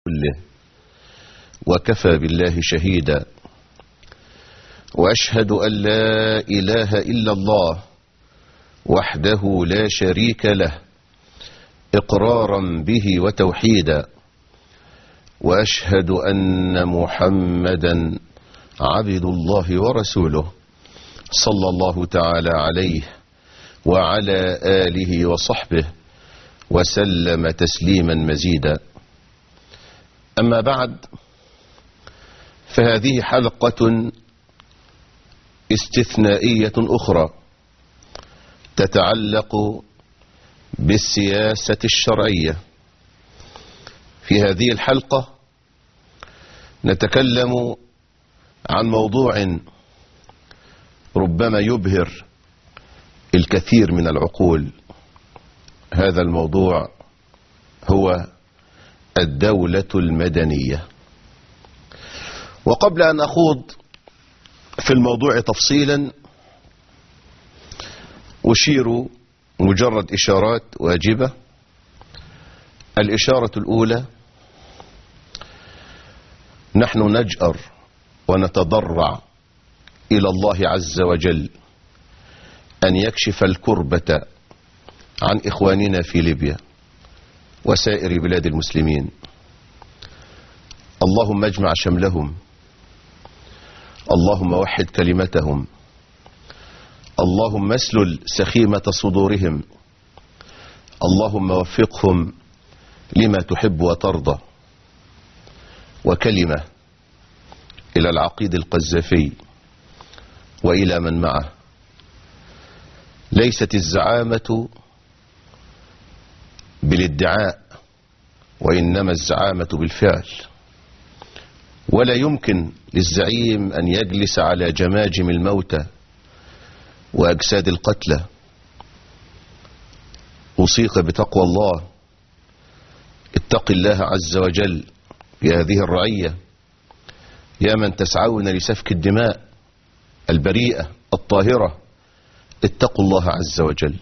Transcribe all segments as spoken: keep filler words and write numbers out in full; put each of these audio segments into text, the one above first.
كله وكفى بالله شهيدا، وأشهد أن لا إله إلا الله وحده لا شريك له إقرارا به وتوحيدا، وأشهد أن محمدا عبد الله ورسوله صلى الله تعالى عليه وعلى آله وصحبه وسلم تسليما مزيدا. أما بعد، فهذه حلقة استثنائية أخرى تتعلق بالسياسة الشرعية. في هذه الحلقة نتكلم عن موضوع ربما يبهر الكثير من العقول. هذا الموضوع هو الدولة المدنية. وقبل أن أخوض في الموضوع تفصيلا أشير مجرد إشارات واجبة. الإشارة الأولى: نحن نجأر ونتضرع إلى الله عز وجل أن يكشف الكربة عن إخواننا في ليبيا وسائر بلاد المسلمين. اللهم اجمع شملهم، اللهم وحد كلمتهم، اللهم اسلل سخيمة صدورهم، اللهم وفقهم لما تحب وترضى. وكلمة إلى العقيد القذافي وإلى من معه: ليست الزعامة بالادعاء، وإنما الزعامة بالفعل. ولا يمكن للزعيم أن يجلس على جماجم الموتى وأجساد القتلى. أوصيك بتقوى الله، اتق الله عز وجل في هذه الرعية، يا من تسعون لسفك الدماء البريئة الطاهرة، اتقوا الله عز وجل.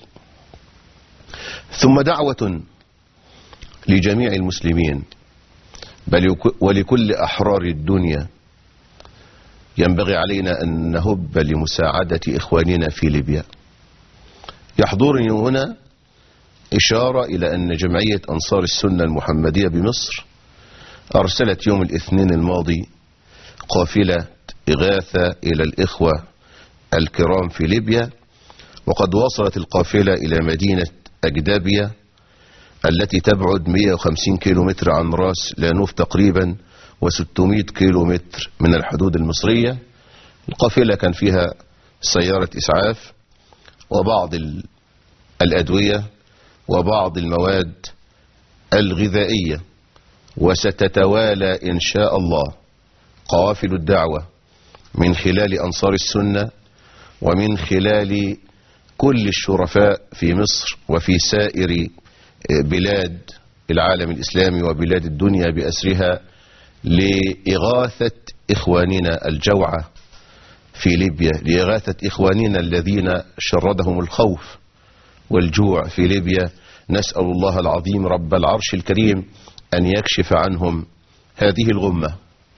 ثم دعوة لجميع المسلمين بل ولكل أحرار الدنيا. ينبغي علينا أن نهب لمساعدة إخواننا في ليبيا. يحضرني هنا إشارة إلى أن جمعية أنصار السنة المحمدية بمصر أرسلت يوم الاثنين الماضي قافلة إغاثة إلى الإخوة الكرام في ليبيا، وقد وصلت القافلة إلى مدينة أجدابية التي تبعد مئة وخمسين كيلومتر عن راس لانوف تقريبا، وستمائة كيلومتر من الحدود المصرية. القافلة كان فيها سيارة إسعاف وبعض الأدوية وبعض المواد الغذائية. وستتوالى إن شاء الله قوافل الدعوة من خلال أنصار السنة ومن خلال كل الشرفاء في مصر وفي سائر بلاد العالم الإسلامي وبلاد الدنيا بأسرها، لإغاثة إخواننا الجوعى في ليبيا، لإغاثة إخواننا الذين شردهم الخوف والجوع في ليبيا. نسأل الله العظيم رب العرش الكريم أن يكشف عنهم هذه الغمة.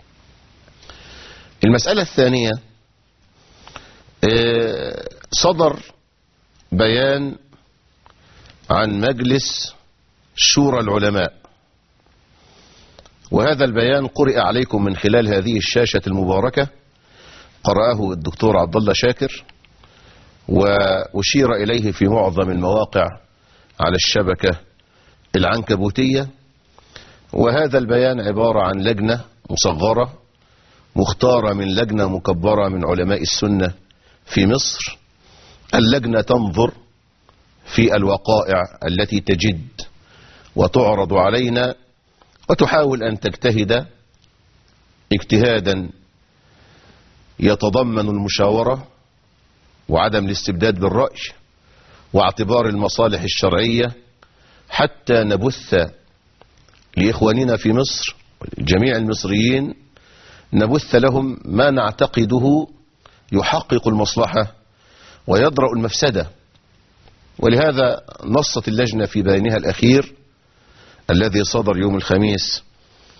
المسألة الثانية: صدر بيان عن مجلس شورى العلماء، وهذا البيان قرئ عليكم من خلال هذه الشاشة المباركة. قرأه الدكتور عبد الله شاكر وأشير إليه في معظم المواقع على الشبكة العنكبوتية. وهذا البيان عبارة عن لجنة مصغرة مختارة من لجنة مكبرة من علماء السنة في مصر. اللجنة تنظر في الوقائع التي تجد وتعرض علينا، وتحاول أن تجتهد اجتهادا يتضمن المشاورة وعدم الاستبداد بالرأي واعتبار المصالح الشرعية، حتى نبث لإخواننا في مصر جميع المصريين، نبث لهم ما نعتقده يحقق المصلحة ويدرأ المفسدة. ولهذا نصت اللجنة في بيانها الأخير الذي صدر يوم الخميس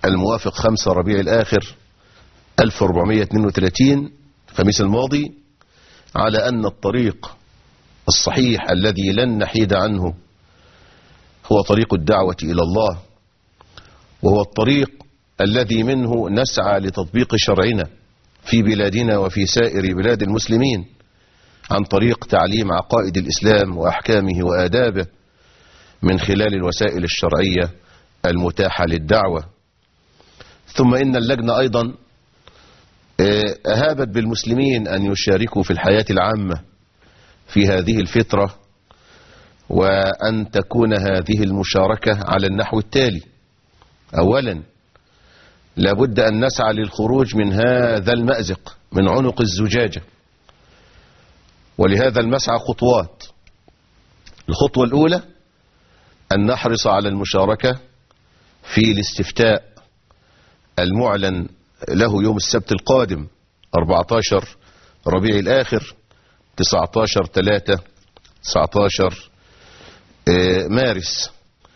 الموافق خمسة ربيع الآخر ألف وأربعمائة واثنين وثلاثين الخميس الماضي على أن الطريق الصحيح الذي لن نحيد عنه هو طريق الدعوة إلى الله، وهو الطريق الذي منه نسعى لتطبيق شرعنا في بلادنا وفي سائر بلاد المسلمين عن طريق تعليم عقائد الإسلام وأحكامه وآدابه من خلال الوسائل الشرعية المتاحة للدعوة. ثم إن اللجنة أيضا أهابت بالمسلمين أن يشاركوا في الحياة العامة في هذه الفترة، وأن تكون هذه المشاركة على النحو التالي: أولا، لابد أن نسعى للخروج من هذا المأزق، من عنق الزجاجة، ولهذا المسعى خطوات. الخطوة الأولى أن نحرص على المشاركة في الاستفتاء المعلن له يوم السبت القادم أربعة عشر ربيع الآخر تسعة عشر ثلاثة تسعة عشر مارس،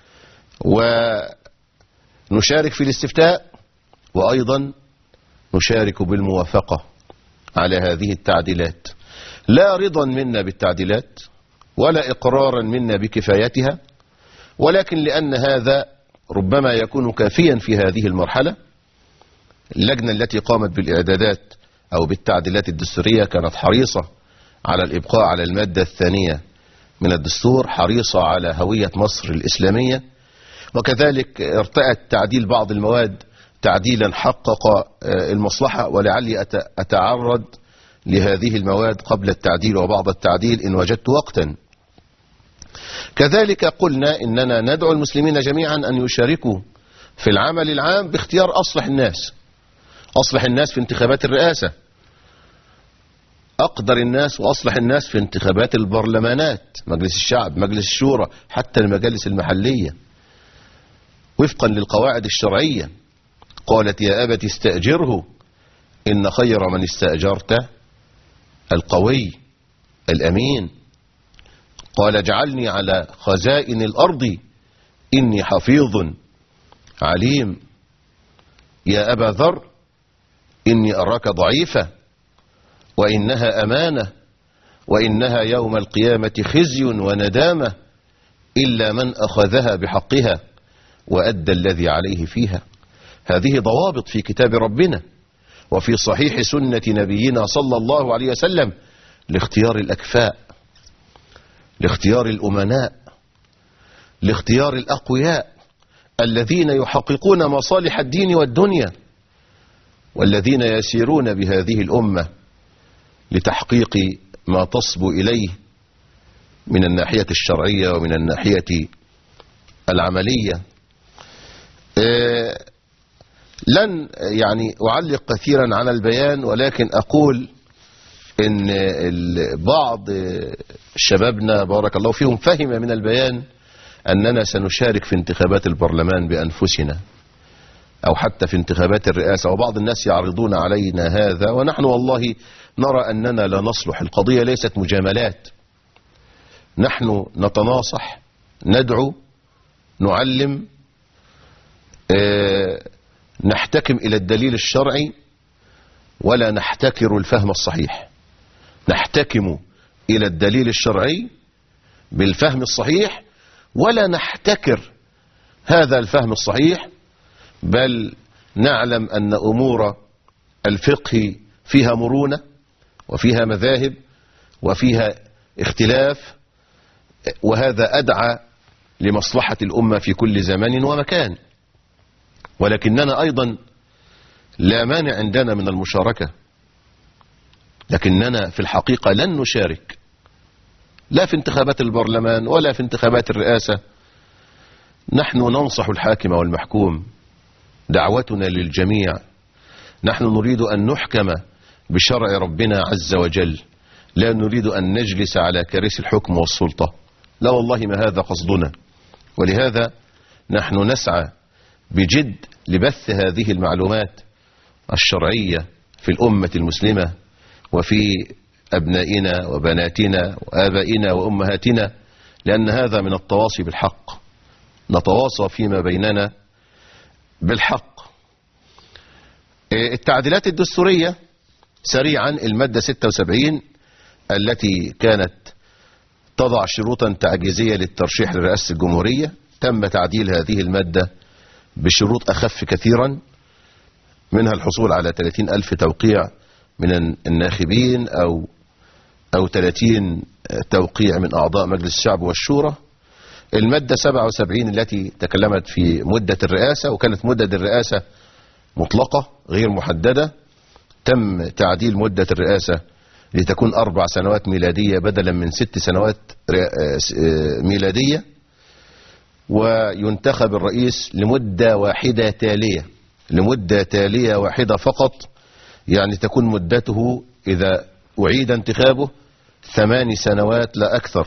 ونشارك في الاستفتاء، وأيضا نشارك بالموافقة على هذه التعديلات، لا رضا منا بالتعديلات ولا إقرارا منا بكفايتها، ولكن لأن هذا ربما يكون كافيا في هذه المرحلة. اللجنة التي قامت بالإعدادات أو بالتعديلات الدستورية كانت حريصة على الإبقاء على المادة الثانية من الدستور، حريصة على هوية مصر الإسلامية، وكذلك ارتأت تعديل بعض المواد تعديلا حقق المصلحة، ولعلي أتعرض لهذه المواد قبل التعديل وبعض التعديل إن وجدت وقتا. كذلك قلنا إننا ندعو المسلمين جميعا أن يشاركوا في العمل العام باختيار أصلح الناس، أصلح الناس في انتخابات الرئاسة، أقدر الناس وأصلح الناس في انتخابات البرلمانات، مجلس الشعب، مجلس الشورى، حتى المجالس المحلية، وفقا للقواعد الشرعية. قالت: يا أبت استأجره إن خير من استأجرت القوي الأمين. قال: اجعلني على خزائن الأرض إني حفيظ عليم. يا أبا ذر إني أراك ضعيفة وإنها أمانة وإنها يوم القيامة خزي وندامة إلا من أخذها بحقها وأدى الذي عليه فيها. هذه ضوابط في كتاب ربنا وفي صحيح سنة نبينا صلى الله عليه وسلم لاختيار الأكفاء، لاختيار الأمناء، لاختيار الأقوياء الذين يحققون مصالح الدين والدنيا، والذين يسيرون بهذه الأمة لتحقيق ما تصبو إليه من الناحية الشرعية ومن الناحية العملية. أه لن يعني أعلق كثيرا على البيان، ولكن أقول إن بعض شبابنا بارك الله فيهم فهم من البيان أننا سنشارك في انتخابات البرلمان بأنفسنا أو حتى في انتخابات الرئاسة، وبعض الناس يعرضون علينا هذا، ونحن والله نرى أننا لا نصلح. القضية ليست مجاملات، نحن نتناصح، ندعو، نعلم، اه نحتكم إلى الدليل الشرعي ولا نحتكر الفهم الصحيح. نحتكم إلى الدليل الشرعي بالفهم الصحيح ولا نحتكر هذا الفهم الصحيح، بل نعلم أن أمور الفقه فيها مرونة وفيها مذاهب وفيها اختلاف، وهذا أدعى لمصلحة الأمة في كل زمان ومكان. ولكننا أيضا لا مانع عندنا من المشاركة، لكننا في الحقيقة لن نشارك لا في انتخابات البرلمان ولا في انتخابات الرئاسة. نحن ننصح الحاكم والمحكوم، دعوتنا للجميع، نحن نريد أن نحكم بشرع ربنا عز وجل، لا نريد أن نجلس على كرسي الحكم والسلطة، لا والله ما هذا قصدنا. ولهذا نحن نسعى بجد لبث هذه المعلومات الشرعية في الأمة المسلمة وفي أبنائنا وبناتنا وآبائنا وأمهاتنا، لأن هذا من التواصي بالحق. نتواصى فيما بيننا بالحق التعديلات الدستورية سريعا، المادة ستة وسبعين التي كانت تضع شروطا تعجيزية للترشيح لرئاسة الجمهورية، تم تعديل هذه المادة بشروط أخف كثيرا، منها الحصول على ثلاثين ألف توقيع من الناخبين أو أو ثلاثين توقيع من أعضاء مجلس الشعب والشورى. المادة سبعة وسبعين التي تكلمت في مدة الرئاسة، وكانت مدة الرئاسة مطلقة غير محددة، تم تعديل مدة الرئاسة لتكون أربع سنوات ميلادية بدلا من ست سنوات ميلادية، وينتخب الرئيس لمدة واحدة تالية، لمدة تالية واحدة فقط، يعني تكون مدته إذا أعيد انتخابه ثماني سنوات لا أكثر،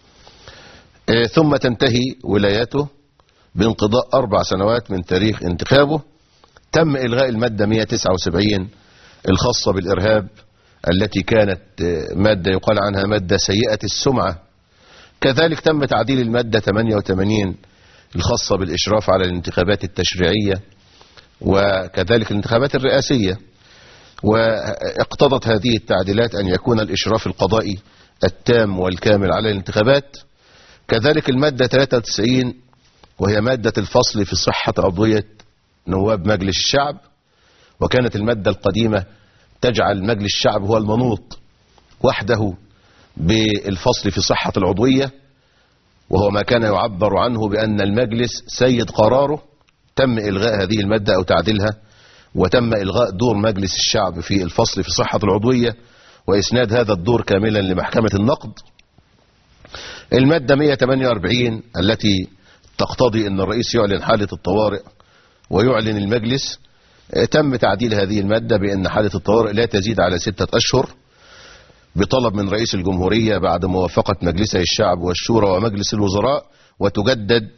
ثم تنتهي ولايته بانقضاء أربع سنوات من تاريخ انتخابه. تم إلغاء المادة مئة وتسعة وسبعين الخاصة بالإرهاب، التي كانت مادة يقال عنها مادة سيئة السمعة. كذلك تم تعديل المادة ثمانية وثمانين الخاصة بالإشراف على الانتخابات التشريعية وكذلك الانتخابات الرئاسية، واقتضت هذه التعديلات أن يكون الإشراف القضائي التام والكامل على الانتخابات. كذلك المادة ثلاثة وتسعين وهي مادة الفصل في صحة عضوية نواب مجلس الشعب، وكانت المادة القديمة تجعل مجلس الشعب هو المنوط وحده بالفصل في صحة العضوية، وهو ما كان يعبر عنه بأن المجلس سيد قراره. تم إلغاء هذه المادة أو تعديلها، وتم إلغاء دور مجلس الشعب في الفصل في صحة العضوية وإسناد هذا الدور كاملا لمحكمة النقد. المادة مئة وثمانية وأربعين التي تقتضي أن الرئيس يعلن حالة الطوارئ ويعلن المجلس، تم تعديل هذه المادة بأن حالة الطوارئ لا تزيد على ستة أشهر بطلب من رئيس الجمهورية بعد موافقة مجلسي الشعب والشورى ومجلس الوزراء، وتجدد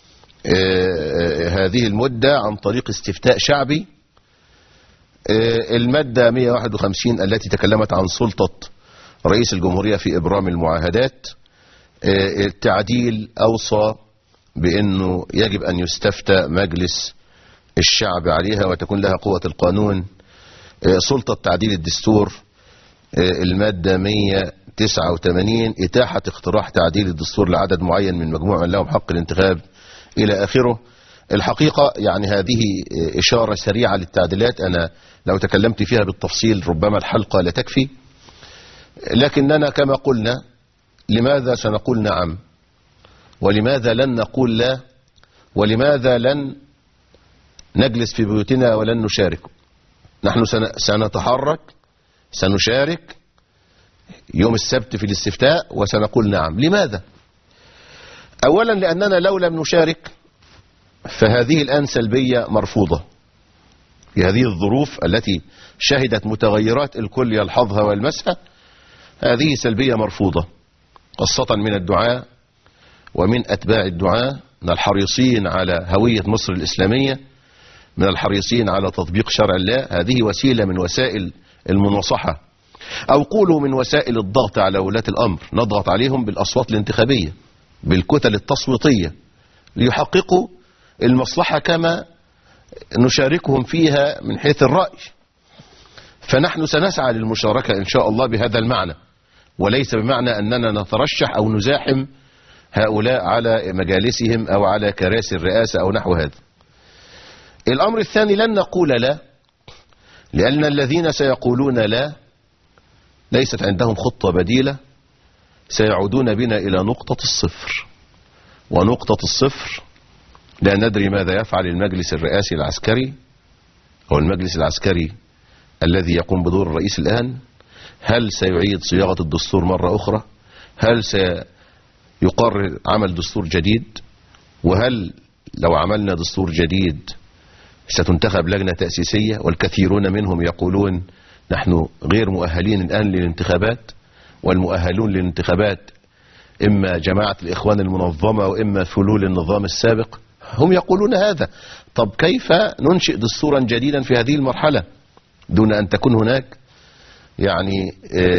هذه المدة عن طريق استفتاء شعبي. المادة مئة وواحد وخمسين التي تكلمت عن سلطة رئيس الجمهورية في إبرام المعاهدات، التعديل أوصى بأنه يجب أن يستفتى مجلس الشعب عليها وتكون لها قوة القانون. سلطة تعديل الدستور، المادة مئة وتسعة وثمانين إتاحة اقتراح تعديل الدستور لعدد معين من مجموع من لهم حق الانتخاب إلى آخره. الحقيقة يعني هذه إشارة سريعة للتعديلات، أنا لو تكلمت فيها بالتفصيل ربما الحلقة لا تكفي، لكننا كما قلنا لماذا سنقول نعم ولماذا لن نقول لا، ولماذا لن نجلس في بيوتنا ولن نشارك. نحن سنتحرك، سنشارك يوم السبت في الاستفتاء وسنقول نعم. لماذا؟ أولا لأننا لو لم نشارك فهذه الآن سلبية مرفوضة في هذه الظروف التي شهدت متغيرات الكل يلحظها ويلمسها. هذه سلبية مرفوضة، خاصة من الدعاة ومن أتباع الدعاة، من الحريصين على هوية مصر الإسلامية، من الحريصين على تطبيق شرع الله. هذه وسيلة من وسائل المناصحة، أو قولوا من وسائل الضغط على ولاة الأمر، نضغط عليهم بالأصوات الانتخابية، بالكتل التصويتية، ليحققوا المصلحة كما نشاركهم فيها من حيث الرأي. فنحن سنسعى للمشاركة إن شاء الله بهذا المعنى، وليس بمعنى أننا نترشح أو نزاحم هؤلاء على مجالسهم أو على كراسي الرئاسة أو نحو هذا. الأمر الثاني، لن نقول لا، لأن الذين سيقولون لا ليست عندهم خطة بديلة، سيعودون بنا إلى نقطة الصفر، ونقطة الصفر لا ندري ماذا يفعل المجلس الرئاسي العسكري أو المجلس العسكري الذي يقوم بدور الرئيس الآن. هل سيعيد صياغة الدستور مرة أخرى؟ هل سيقرر عمل دستور جديد؟ وهل لو عملنا دستور جديد ستنتخب لجنة تأسيسية؟ والكثيرون منهم يقولون نحن غير مؤهلين الآن للانتخابات، والمؤهلون للانتخابات إما جماعة الإخوان المنظمة وإما فلول النظام السابق، هم يقولون هذا. طب كيف ننشئ دستورا جديدا في هذه المرحلة دون أن تكون هناك يعني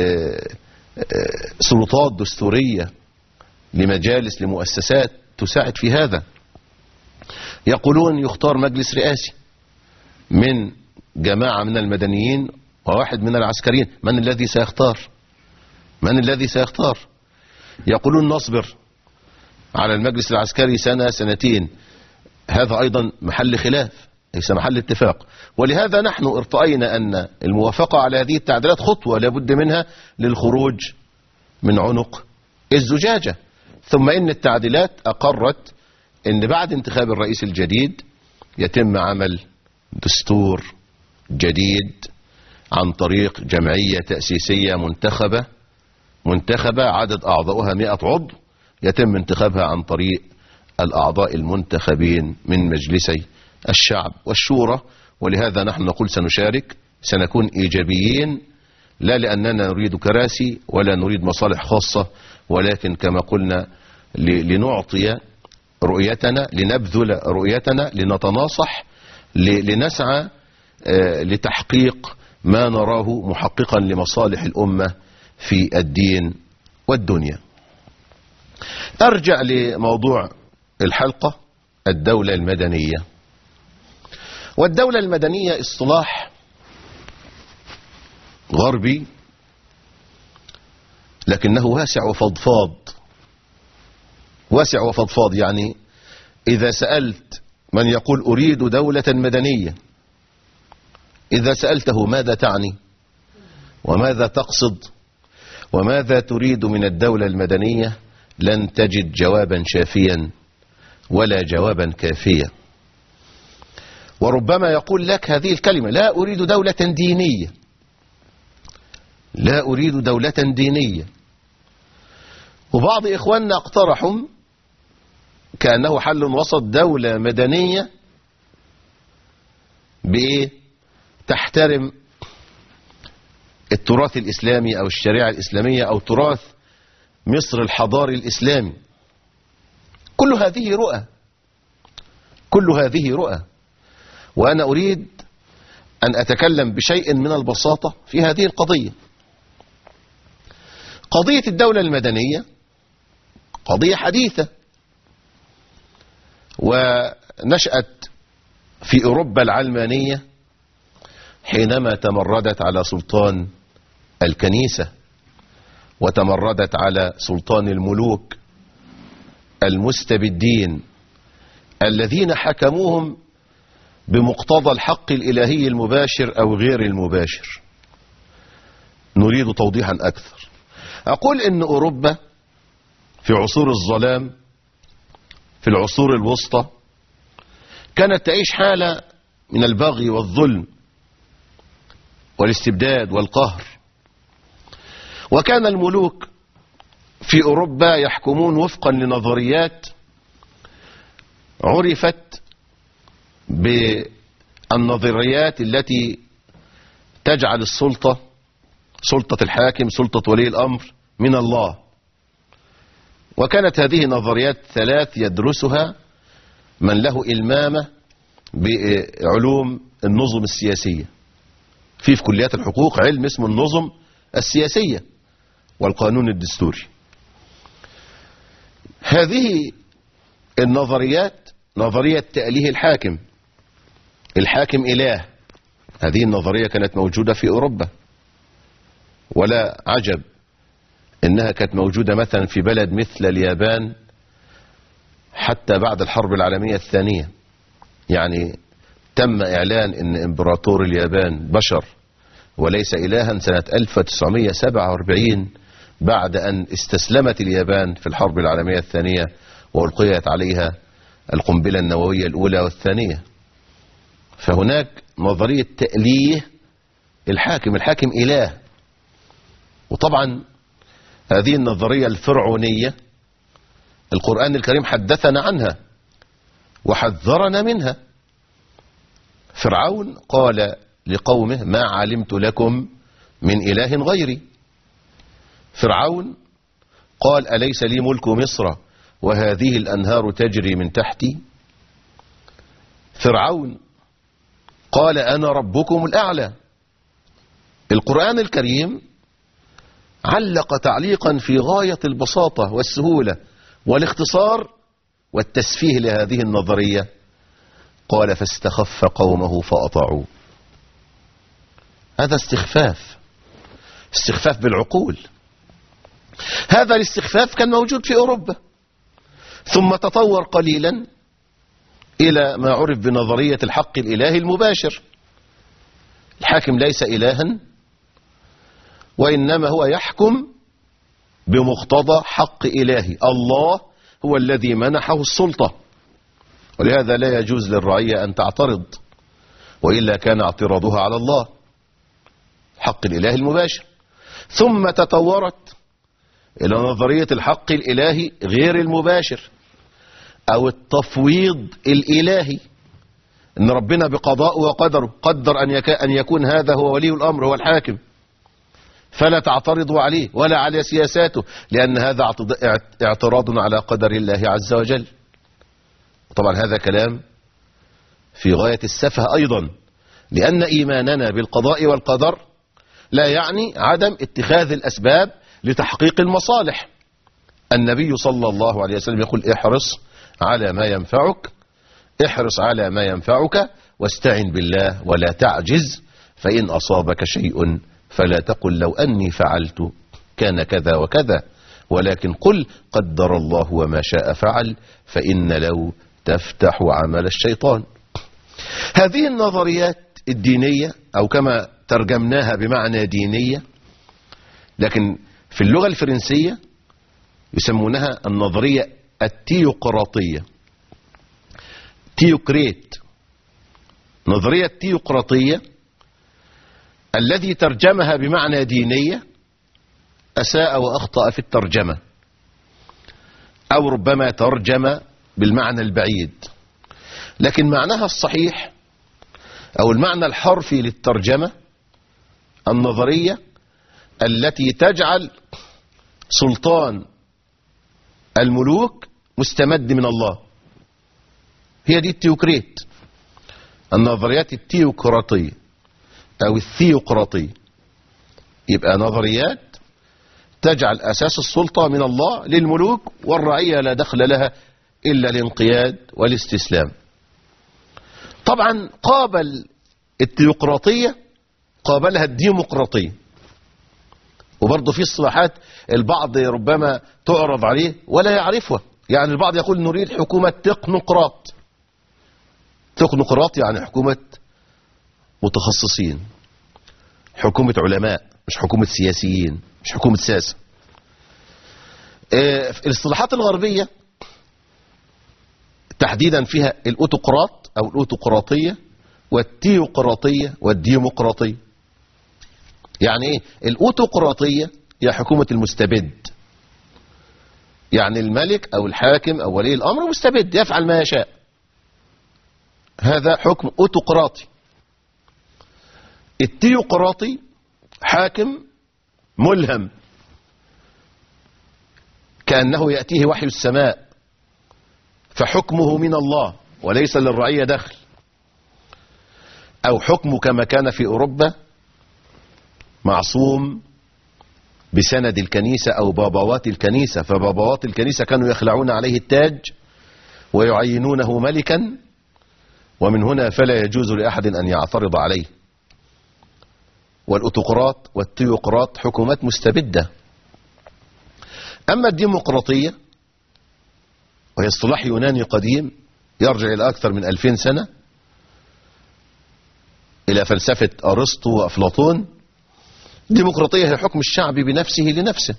سلطات دستورية لمجالس لمؤسسات تساعد في هذا؟ يقولون يختار مجلس رئاسي من جماعة من المدنيين وواحد من العسكريين، من الذي سيختار؟ من الذي سيختار؟ يقولون نصبر على المجلس العسكري سنة سنتين، هذا أيضا محل خلاف ليس محل اتفاق. ولهذا نحن ارتأينا أن الموافقة على هذه التعديلات خطوة لابد منها للخروج من عنق الزجاجة. ثم إن التعديلات أقرت أن بعد انتخاب الرئيس الجديد يتم عمل دستور جديد عن طريق جمعية تأسيسية منتخبة منتخبة عدد أعضائها مئة عضو، يتم انتخابها عن طريق الأعضاء المنتخبين من مجلسي الشعب والشورى. ولهذا نحن نقول سنشارك، سنكون إيجابيين، لا لأننا نريد كراسي ولا نريد مصالح خاصة، ولكن كما قلنا لنعطي رؤيتنا، لنبذل رؤيتنا، لنتناصح، لنسعى لتحقيق ما نراه محققا لمصالح الأمة في الدين والدنيا. أرجع لموضوع الحلقة، الدولة المدنية. والدولة المدنية اصطلاح غربي لكنه واسع وفضفاض. واسع وفضفاض يعني إذا سألت من يقول أريد دولة مدنية، إذا سألته ماذا تعني وماذا تقصد وماذا تريد من الدولة المدنية، لن تجد جوابا شافيا ولا جوابا كافيا. وربما يقول لك هذه الكلمة: لا أريد دولة دينية، لا أريد دولة دينية. وبعض إخواننا اقترحوا كأنه حل وسط دولة مدنية بإيه؟ تحترم التراث الإسلامي أو الشريعة الإسلامية أو تراث مصر الحضاري الإسلامي. كل هذه رؤى، كل هذه رؤى. وأنا أريد أن أتكلم بشيء من البساطة في هذه القضية. قضية الدولة المدنية قضية حديثة، ونشأت في أوروبا العلمانية حينما تمردت على سلطان الكنيسة وتمردت على سلطان الملوك المستبدين الذين حكموهم بمقتضى الحق الإلهي المباشر أو غير المباشر. نريد توضيحا أكثر. أقول إن أوروبا في عصور الظلام، في العصور الوسطى، كانت تعيش حالة من البغي والظلم والاستبداد والقهر. وكان الملوك في أوروبا يحكمون وفقا لنظريات عرفت بالنظريات التي تجعل السلطة، سلطة الحاكم، سلطة ولي الأمر، من الله. وكانت هذه نظريات ثلاث يدرسها من له إلمامة بعلوم النظم السياسية. في في كليات الحقوق علم اسمه النظم السياسية والقانون الدستوري. هذه النظريات نظرية تأليه الحاكم، الحاكم إله. هذه النظرية كانت موجودة في أوروبا، ولا عجب إنها كانت موجودة مثلا في بلد مثل اليابان حتى بعد الحرب العالمية الثانية. يعني تم إعلان إن إمبراطور اليابان بشر وليس إلها سنة ألف وتسعمائة وسبعة وأربعين، بعد أن استسلمت اليابان في الحرب العالمية الثانية وألقيت عليها القنبلة النووية الأولى والثانية. فهناك نظرية تأليه الحاكم، الحاكم إله. وطبعا هذه النظرية الفرعونية القرآن الكريم حدثنا عنها وحذرنا منها. فرعون قال لقومه: ما علمت لكم من إله غيري. فرعون قال: أليس لي ملك مصر وهذه الأنهار تجري من تحتي. فرعون قال: أنا ربكم الأعلى. القرآن الكريم علق تعليقا في غاية البساطة والسهولة والاختصار والتسفيه لهذه النظرية. قال: فاستخف قومه فأطاعوه. هذا استخفاف، استخفاف بالعقول. هذا الاستخفاف كان موجود في أوروبا، ثم تطور قليلا إلى ما عرف بنظرية الحق الإلهي المباشر. الحاكم ليس إلها، وإنما هو يحكم بمقتضى حق إلهي. الله هو الذي منحه السلطة، ولهذا لا يجوز للرعية أن تعترض، وإلا كان اعتراضها على الله، حق الإله المباشر. ثم تطورت إلى نظرية الحق الإلهي غير المباشر، أو التفويض الإلهي، إن ربنا بقضاء وقدره قدر أن يكون هذا هو ولي الأمر، هو الحاكم، فلا تعترضوا عليه ولا على سياساته، لأن هذا اعتراض على قدر الله عز وجل. طبعا هذا كلام في غاية السفه أيضا، لأن إيماننا بالقضاء والقدر لا يعني عدم اتخاذ الأسباب لتحقيق المصالح. النبي صلى الله عليه وسلم يقول: احرص على ما ينفعك، احرص على ما ينفعك واستعن بالله ولا تعجز، فإن أصابك شيء فلا تقل لو أني فعلت كان كذا وكذا، ولكن قل قدر الله وما شاء فعل، فإن لو تفتح عمل الشيطان. هذه النظريات الدينية، أو كما ترجمناها بمعنى دينية، لكن في اللغة الفرنسية يسمونها النظرية التيوقراطية، تيوكريت. نظرية التيوقراطية الذي ترجمها بمعنى دينية أساء وأخطأ في الترجمة، أو ربما ترجم بالمعنى البعيد، لكن معناها الصحيح أو المعنى الحرفي للترجمة النظرية التي تجعل سلطان الملوك مستمد من الله. هي دي التيوكريت، النظريات التيوقراطية أو الثيوقراطية. يبقى نظريات تجعل أساس السلطة من الله للملوك، والرعية لا دخل لها إلا الانقياد والاستسلام. طبعا قابل التيوقراطية قابلها الديمقراطية، وبرضه في اصطلاحات البعض ربما تعرض عليه ولا يعرفها. يعني البعض يقول نريد حكومة تكنوقراط. تكنوقراط يعني حكومة متخصصين، حكومة علماء، مش حكومة سياسيين، مش حكومة ساسة. اه الاصطلاحات الغربية تحديدا فيها الأوتقراط أو الأوتقراطية والتيوقراطية والديمقراطية. يعني ايه الأوتقراطية؟ هي حكومة المستبد، يعني الملك أو الحاكم أو ولي الأمر مستبد يفعل ما يشاء، هذا حكم أوتقراطي. التيوقراطي حاكم ملهم، كأنه يأتيه وحي السماء، فحكمه من الله وليس للرعية دخل. أو حكمه كما كان في أوروبا معصوم بسند الكنيسة أو بابوات الكنيسة، فبابوات الكنيسة كانوا يخلعون عليه التاج ويعينونه ملكا، ومن هنا فلا يجوز لأحد أن يعترض عليه. والأوتقراط والتيوقراط حكومات مستبدة. أما الديمقراطية وهي اصطلاح يوناني قديم يرجع إلى أكثر من ألفين سنة، إلى فلسفة أرسطو وأفلاطون. الديمقراطية هي حكم الشعب بنفسه لنفسه،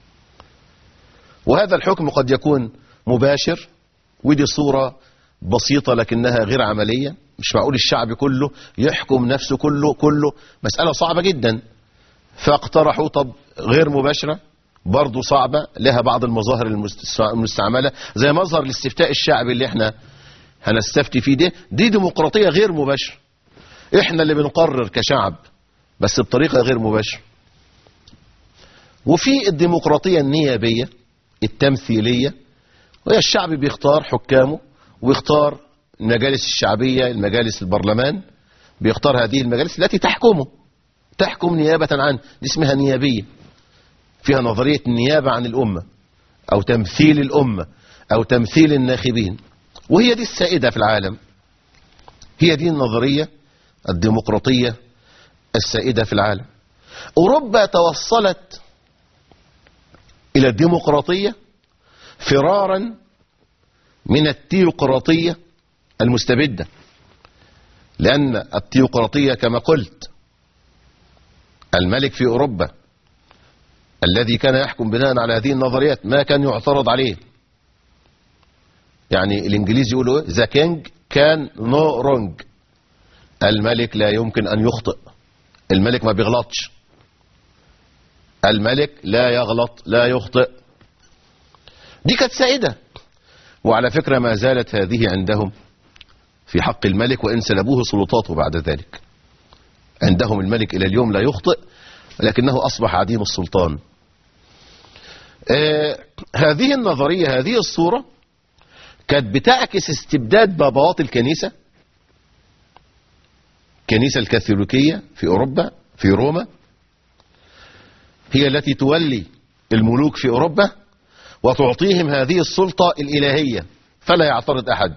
وهذا الحكم قد يكون مباشر، ودي صورة بسيطة لكنها غير عملية. مش معقول الشعب كله يحكم نفسه كله كله، مسألة صعبة جدا. فاقترحوا طب غير مباشرة، برضو صعبة، لها بعض المظاهر المستعملة، زي مظهر الاستفتاء الشعبي اللي احنا هنستفتي فيه ده. دي ديمقراطية غير مباشرة، احنا اللي بنقرر كشعب بس بطريقة غير مباشرة. وفي الديمقراطية النيابية التمثيلية، وهي الشعب بيختار حكامه ويختار المجالس الشعبية، المجالس البرلمان، بيختار هذه المجالس التي تحكمه، تحكم نيابة عنه، دي اسمها نيابية، فيها نظرية النيابة عن الأمة أو تمثيل الأمة أو تمثيل الناخبين، وهي دي السائدة في العالم. هي دي النظرية الديمقراطية السائدة في العالم. أوروبا توصلت إلى الديمقراطية فرارا من التيوقراطية المستبدة، لأن التيوقراطية كما قلت الملك في أوروبا الذي كان يحكم بناء على هذه النظريات ما كان يعترض عليه. يعني الإنجليز يقولوا the king can no wrong، الملك لا يمكن أن يخطئ، الملك ما بيغلطش، الملك لا يغلط لا يخطئ. دي كانت سائدة، وعلى فكرة ما زالت هذه عندهم في حق الملك وإن سلبوه سلطاته بعد ذلك. عندهم الملك إلى اليوم لا يخطئ لكنه أصبح عديم السلطان. آه هذه النظرية هذه الصورة كانت بتعكس استبداد بابوات الكنيسة، الكنيسة الكاثوليكية في أوروبا في روما هي التي تولي الملوك في أوروبا وتعطيهم هذه السلطة الإلهية فلا يعترض أحد.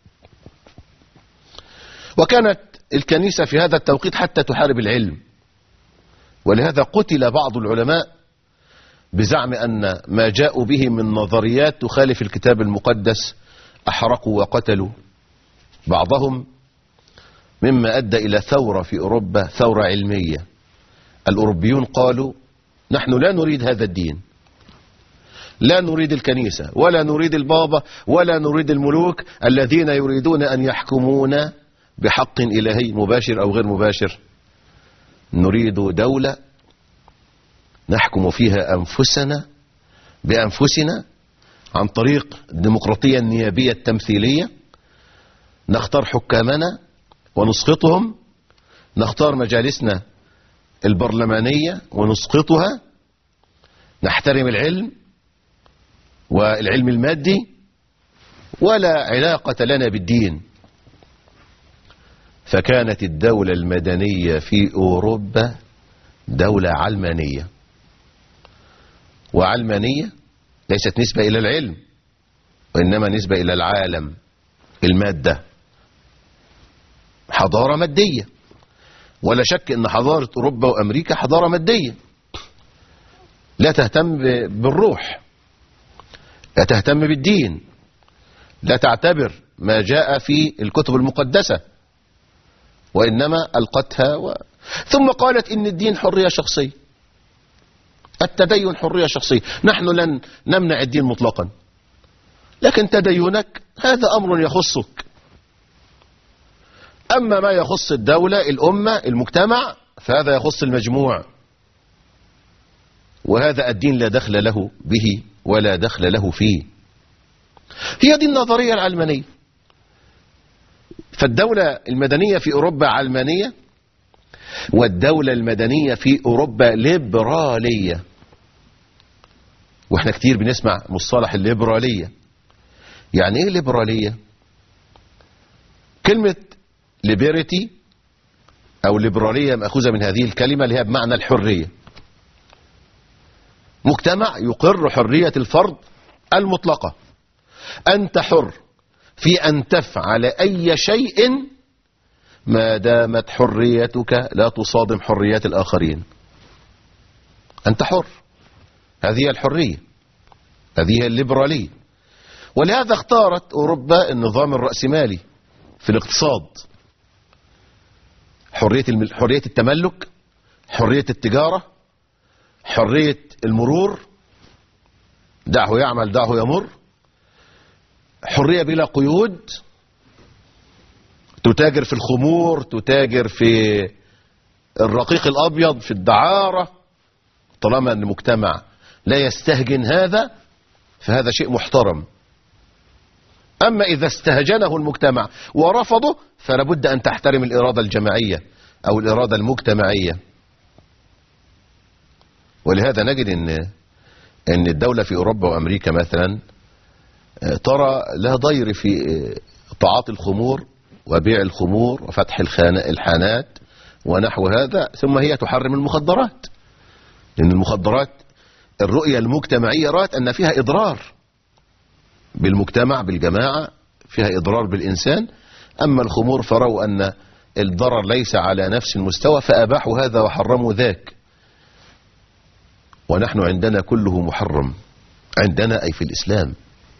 وكانت الكنيسة في هذا التوقيت حتى تحارب العلم، ولهذا قتل بعض العلماء بزعم أن ما جاءوا به من نظريات تخالف الكتاب المقدس أحرقوا وقتلوا بعضهم، مما أدى إلى ثورة في أوروبا، ثورة علمية. الأوروبيون قالوا نحن لا نريد هذا الدين، لا نريد الكنيسة ولا نريد البابا ولا نريد الملوك الذين يريدون أن يحكمون بحق إلهي مباشر أو غير مباشر. نريد دولة نحكم فيها أنفسنا بأنفسنا عن طريق الديمقراطية النيابية التمثيلية، نختار حكامنا ونسقطهم، نختار مجالسنا البرلمانية ونسقطها، نحترم العلم والعلم المادي ولا علاقة لنا بالدين. فكانت الدولة المدنية في أوروبا دولة علمانية، وعلمانية ليست نسبة إلى العلم وإنما نسبة إلى العالم، المادة، حضارة مادية. ولا شك أن حضارة أوروبا وأمريكا حضارة مادية لا تهتم بالروح، لا تهتم بالدين، لا تعتبر ما جاء في الكتب المقدسة، وإنما ألقتها و... ثم قالت إن الدين حرية شخصية، التدين حرية شخصية، نحن لن نمنع الدين مطلقا، لكن تدينك هذا أمر يخصك، أما ما يخص الدولة الأمة المجتمع فهذا يخص المجموع، وهذا الدين لا دخل له به ولا دخل له فيه. هي دي النظرية العلمانية. فالدولة المدنية في أوروبا علمانية، والدولة المدنية في أوروبا ليبرالية. واحنا كتير بنسمع مصطلح الليبرالية. يعني ايه ليبرالية؟ كلمة ليبرتي او ليبرالية مأخوذة من هذه الكلمة اللي هي بمعنى الحرية. مجتمع يقر حرية الفرد المطلقة، أنت حر في أن تفعل أي شيء ما دامت حريتك لا تصادم حريات الآخرين. أنت حر، هذه هي الحرية، هذه هي الليبرالية. ولهذا اختارت أوروبا النظام الرأسمالي في الاقتصاد، حرية حرية التملك، حرية التجارة، حرية المرور، دعه يعمل دعه يمر، حرية بلا قيود، تتاجر في الخمور، تتاجر في الرقيق الأبيض، في الدعارة، طالما أن المجتمع لا يستهجن هذا فهذا شيء محترم. أما إذا استهجنه المجتمع ورفضه فلابد أن تحترم الإرادة الجماعية أو الإرادة المجتمعية. ولهذا نجد أن أن الدولة في أوروبا وأمريكا مثلا ترى لا ضير في تعاطي الخمور وبيع الخمور وفتح الحانات ونحو هذا، ثم هي تحرم المخدرات، لأن المخدرات الرؤية المجتمعية رأت أن فيها إضرار بالمجتمع بالجماعة، فيها إضرار بالإنسان. أما الخمور فروا أن الضرر ليس على نفس المستوى فأباحوا هذا وحرموا ذاك، ونحن عندنا كله محرم، عندنا أي في الإسلام.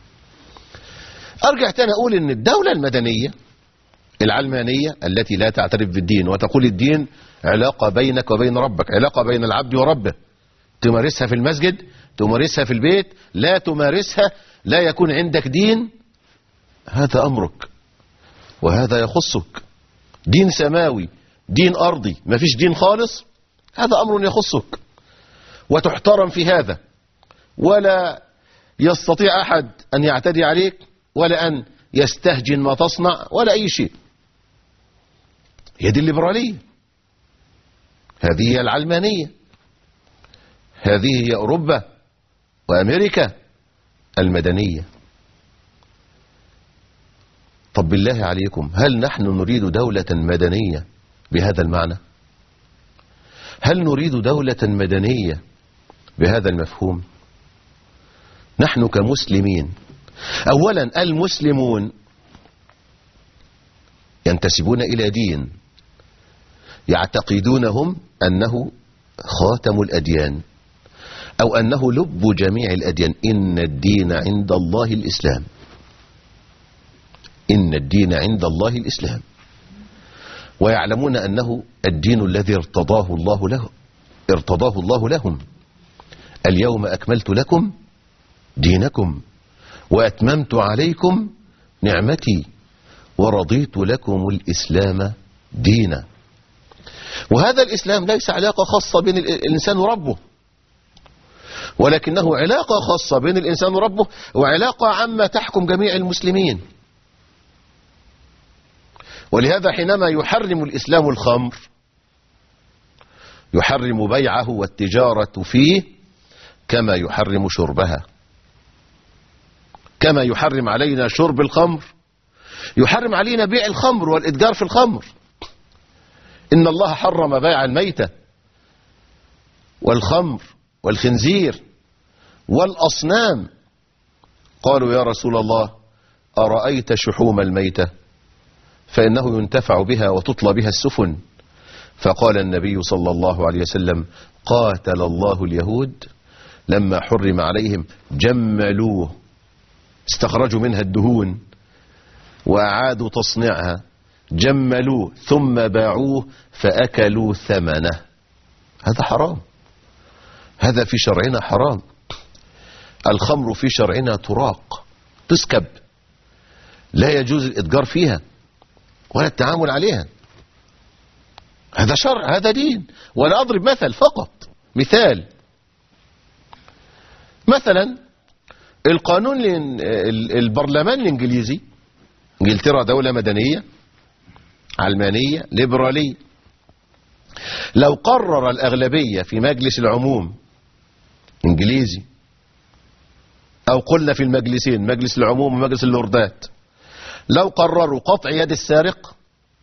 أرجع تاني أقول إن الدولة المدنية العلمانية التي لا تعترف بالدين وتقول الدين علاقة بينك وبين ربك، علاقة بين العبد وربه، تمارسها في المسجد، تمارسها في البيت، لا تمارسها لا يكون عندك دين، هذا أمرك وهذا يخصك. دين سماوي، دين أرضي، ما فيش دين خالص، هذا أمر يخصك وتحترم في هذا، ولا يستطيع أحد أن يعتدي عليك ولا أن يستهجن ما تصنع ولا أي شيء. هي دي الليبرالية، هذه هي العلمانية، هذه هي أوروبا وأمريكا المدنية. طب بالله عليكم، هل نحن نريد دولة مدنية بهذا المعنى؟ هل نريد دولة مدنية بهذا المفهوم؟ نحن كمسلمين، أولا المسلمون ينتسبون إلى دين يعتقدونهم أنه خاتم الأديان أو أنه لب جميع الأديان. إن الدين عند الله الإسلام، إن الدين عند الله الإسلام، ويعلمون أنه الدين الذي ارتضاه الله له ارتضاه الله لهم. اليوم أكملت لكم دينكم وأتممت عليكم نعمتي ورضيت لكم الإسلام دينا. وهذا الإسلام ليس علاقة خاصة بين الإنسان وربه، ولكنه علاقة خاصة بين الإنسان وربه، وعلاقة عامة تحكم جميع المسلمين. ولهذا حينما يحرم الإسلام الخمر يحرم بيعه والتجارة فيه كما يحرم شربها. كما يحرم علينا شرب الخمر يحرم علينا بيع الخمر والإتجار في الخمر. إن الله حرم بيع الميتة والخمر والخنزير والأصنام. قالوا يا رسول الله أرأيت شحوم الميتة فإنه ينتفع بها وتطلى بها السفن. فقال النبي صلى الله عليه وسلم قاتل الله اليهود لما حرم عليهم جملوه، استخرجوا منها الدهون وأعادوا تصنيعها، جملوه ثم باعوه فأكلوا ثمنه. هذا حرام، هذا في شرعنا حرام. الخمر في شرعنا تراق، تسكب، لا يجوز الإتجار فيها ولا التعامل عليها. هذا شرع، هذا دين. ولا أضرب مثل فقط، مثال مثلا القانون البرلمان الإنجليزي، إنجلترا دولة مدنية علمانية ليبرالية، لو قرر الأغلبية في مجلس العموم إنجليزي، أو قلنا في المجلسين مجلس العموم ومجلس اللوردات، لو قرروا قطع يد السارق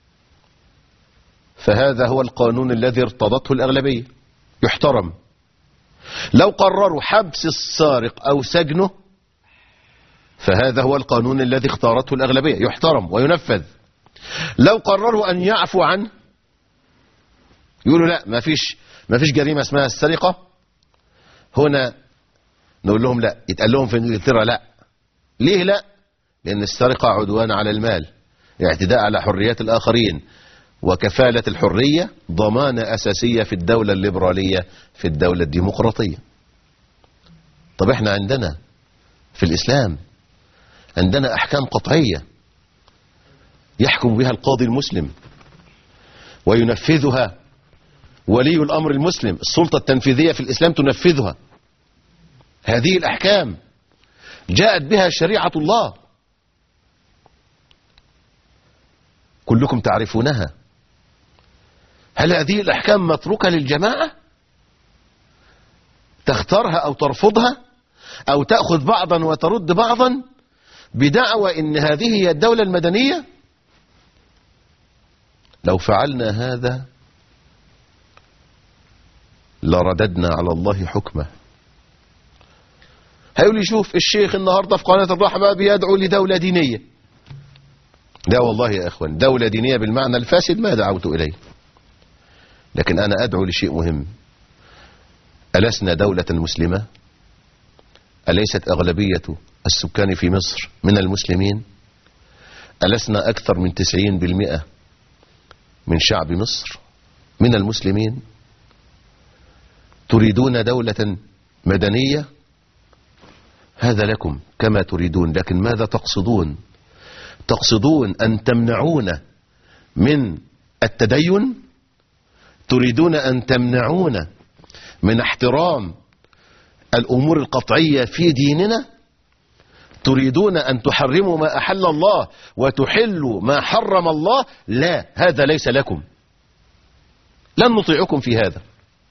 فهذا هو القانون الذي ارتضته الأغلبية، يحترم. لو قرروا حبس السارق أو سجنه فهذا هو القانون الذي اختارته الأغلبية، يحترم وينفذ. لو قرروا أن يعفوا عنه، يقولوا لا ما فيش ما فيش جريمة اسمها السرقة هنا، نقول لهم لا، يتقال لهم في انجلترا لا. ليه لا؟ لأن السرقة عدوان على المال، اعتداء على حريات الآخرين، وكفالة الحرية ضمانة أساسية في الدولة الليبرالية، في الدولة الديمقراطية. طب احنا عندنا في الإسلام عندنا أحكام قطعية يحكم بها القاضي المسلم وينفذها ولي الأمر المسلم، السلطة التنفيذية في الإسلام تنفذها. هذه الأحكام جاءت بها شريعة الله، كلكم تعرفونها. هل هذه الأحكام متروكة للجماعة تختارها أو ترفضها أو تأخذ بعضا وترد بعضا بدعوى إن هذه هي الدولة المدنية؟ لو فعلنا هذا لرددنا على الله حكمه. هيقول لي شوف الشيخ النهاردة في قناة الرحمة بيدعو لدولة دينية، لا والله يا أخوان، دولة دينية بالمعنى الفاسد ما دعوت إليه، لكن أنا أدعو لشيء مهم. ألسنا دولة مسلمة؟ أليست أغلبية السكان في مصر من المسلمين؟ ألسنا أكثر من تسعين بالمئة من شعب مصر من المسلمين؟ تريدون دولة مدنية؟ هذا لكم كما تريدون، لكن ماذا تقصدون؟ تقصدون أن تمنعون من التدين؟ تريدون أن تمنعون من احترام الأمور القطعية في ديننا؟ تريدون أن تحرموا ما أحل الله وتحلوا ما حرم الله؟ لا، هذا ليس لكم، لن نطيعكم في هذا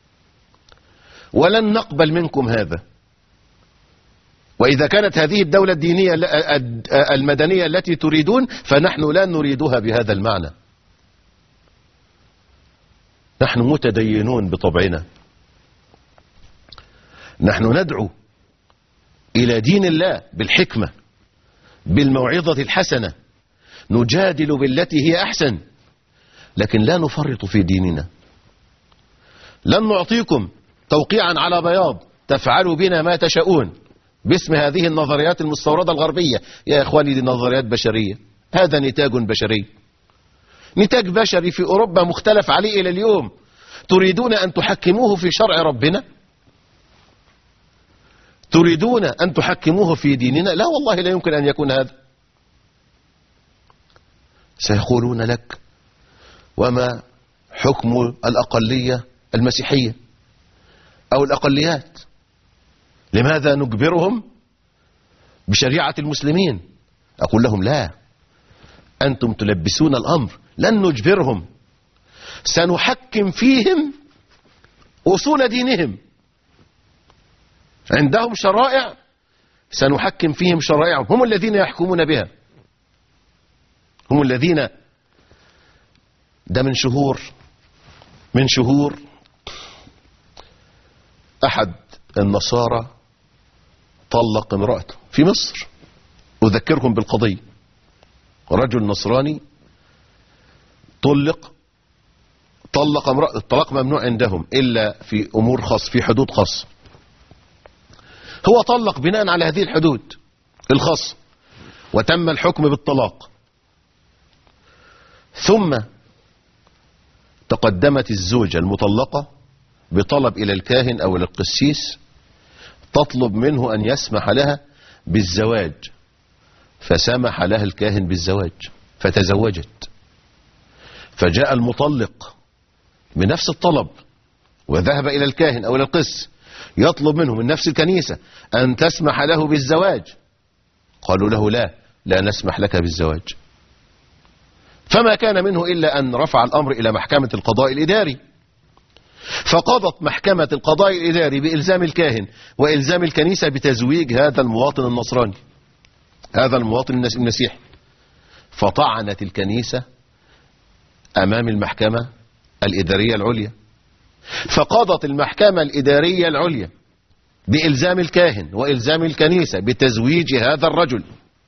ولن نقبل منكم هذا. وإذا كانت هذه الدولة الدينية المدنية التي تريدون فنحن لا نريدها بهذا المعنى. نحن متدينون بطبعنا، نحن ندعو إلى دين الله بالحكمة بالموعظة الحسنة، نجادل بالتي هي أحسن، لكن لا نفرط في ديننا. لن نعطيكم توقيعا على بياض تفعلوا بنا ما تشاءون باسم هذه النظريات المستوردة الغربية. يا إخواني، دي نظريات بشرية، هذا نتاج بشري، نتاج بشري في أوروبا مختلف عليه إلى اليوم. تريدون أن تحكموه في شرع ربنا؟ تريدون أن تحكموه في ديننا؟ لا والله، لا يمكن أن يكون هذا. سيقولون لك: وما حكم الأقلية المسيحية أو الأقليات؟ لماذا نجبرهم بشريعة المسلمين؟ أقول لهم: لا، أنتم تلبسون الأمر، لن نجبرهم، سنحكم فيهم أصول دينهم. عندهم شرائع سنحكم فيهم شرائعهم، هم الذين يحكمون بها، هم الذين. ده من شهور من شهور أحد النصارى طلق امرأته في مصر. أذكركم بالقضية. رجل نصراني طلق طلق امرأته. الطلاق ممنوع عندهم إلا في أمور خاصة، في حدود خاصة. هو طلق بناء على هذه الحدود الخاصة وتم الحكم بالطلاق. ثم تقدمت الزوجة المطلقة بطلب إلى الكاهن أو إلى القسيس، تطلب منه أن يسمح لها بالزواج، فسمح لها الكاهن بالزواج فتزوجت. فجاء المطلق بنفس الطلب وذهب إلى الكاهن أو إلى القس يطلب منه من نفس الكنيسة أن تسمح له بالزواج، قالوا له: لا لا نسمح لك بالزواج. فما كان منه إلا أن رفع الأمر إلى محكمة القضاء الإداري، فقضت محكمة القضاء الإداري بإلزام الكاهن وإلزام الكنيسة بتزويج هذا المواطن النصراني، هذا المواطن المسيحي. فطعنت الكنيسة أمام المحكمة الإدارية العليا، فقضت المحكمة الإدارية العليا بإلزام الكاهن وإلزام الكنيسة بتزويج هذا الرجل.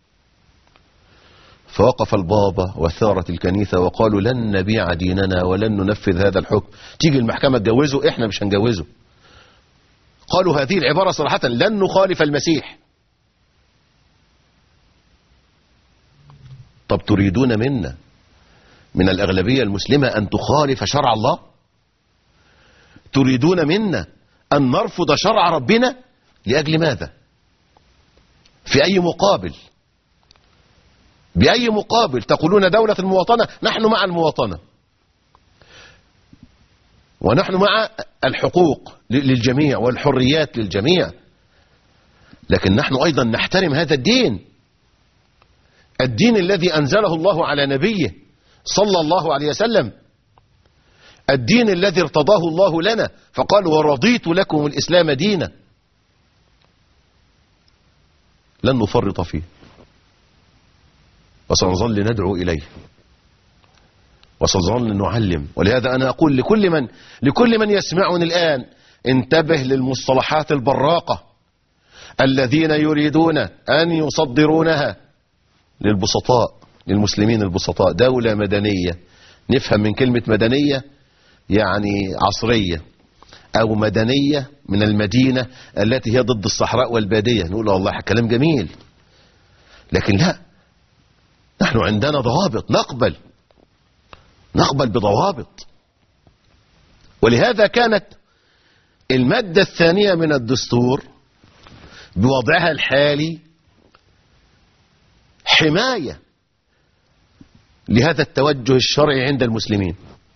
فوقف البابا وثارت الكنيسة وقالوا: لن نبيع ديننا ولن ننفذ هذا الحكم، تيجي المحكمة تجوزه، احنا مش هنجوزه. قالوا هذه العبارة صراحة: لن نخالف المسيح. طب تريدون منا من الأغلبية المسلمة أن تخالف شرع الله؟ تريدون منا أن نرفض شرع ربنا؟ لأجل ماذا؟ في أي مقابل؟ بأي مقابل تقولون دولة المواطنة؟ نحن مع المواطنة ونحن مع الحقوق للجميع والحريات للجميع، لكن نحن أيضا نحترم هذا الدين، الدين الذي أنزله الله على نبيه صلى الله عليه وسلم، الدين الذي ارتضاه الله لنا فقال: ورضيت لكم الإسلام دينا. لن نفرط فيه وسنظل ندعو إليه وسنظل نعلم. ولهذا أنا أقول لكل من لكل من يسمعني الآن: انتبه للمصطلحات البراقة الذين يريدون أن يصدرونها للبسطاء للمسلمين البسطاء، دولة مدنية. نفهم من كلمة مدنية يعني عصرية، أو مدنية من المدينة التي هي ضد الصحراء والبادية. نقول والله كلام جميل، لكن لا، نحن عندنا ضوابط، نقبل نقبل بضوابط. ولهذا كانت المادة الثانية من الدستور بوضعها الحالي حماية لهذا التوجه الشرعي عند المسلمين.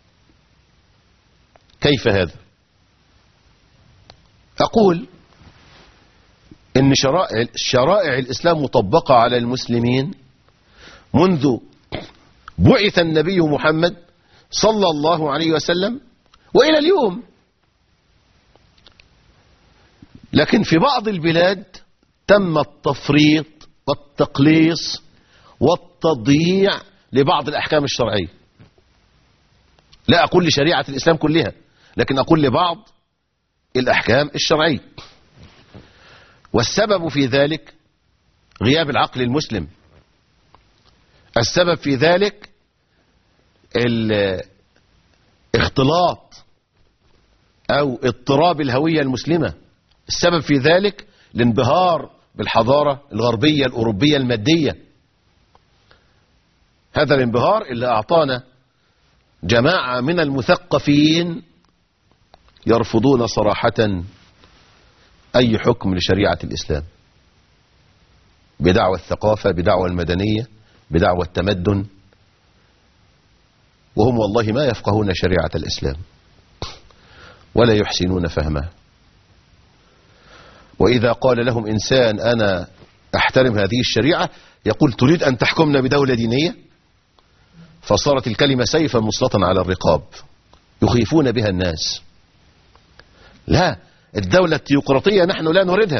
كيف هذا؟ أقول إن شرائع, شرائع الإسلام مطبقة على المسلمين منذ بعث النبي محمد صلى الله عليه وسلم وإلى اليوم. لكن في بعض البلاد تم التفريط والتقليص والتضييع لبعض الأحكام الشرعية. لا أقول لشريعة الإسلام كلها، لكن أقول لبعض الأحكام الشرعية. والسبب في ذلك غياب العقل المسلم. السبب في ذلك الاختلاط أو اضطراب الهوية المسلمة. السبب في ذلك الانبهار بالحضارة الغربية الأوروبية المادية. هذا الانبهار اللي أعطانا جماعة من المثقفين يرفضون صراحة أي حكم لشريعة الإسلام، بدعوى الثقافة، بدعوى المدنية، بدعوى التمدن، وهم والله ما يفقهون شريعة الإسلام ولا يحسنون فهمها. وإذا قال لهم إنسان أنا أحترم هذه الشريعة، يقول تريد أن تحكمنا بدولة دينية؟ فصارت الكلمة سيفا مسلطا على الرقاب يخيفون بها الناس. لا، الدولة التيوقراطية نحن لا نريدها،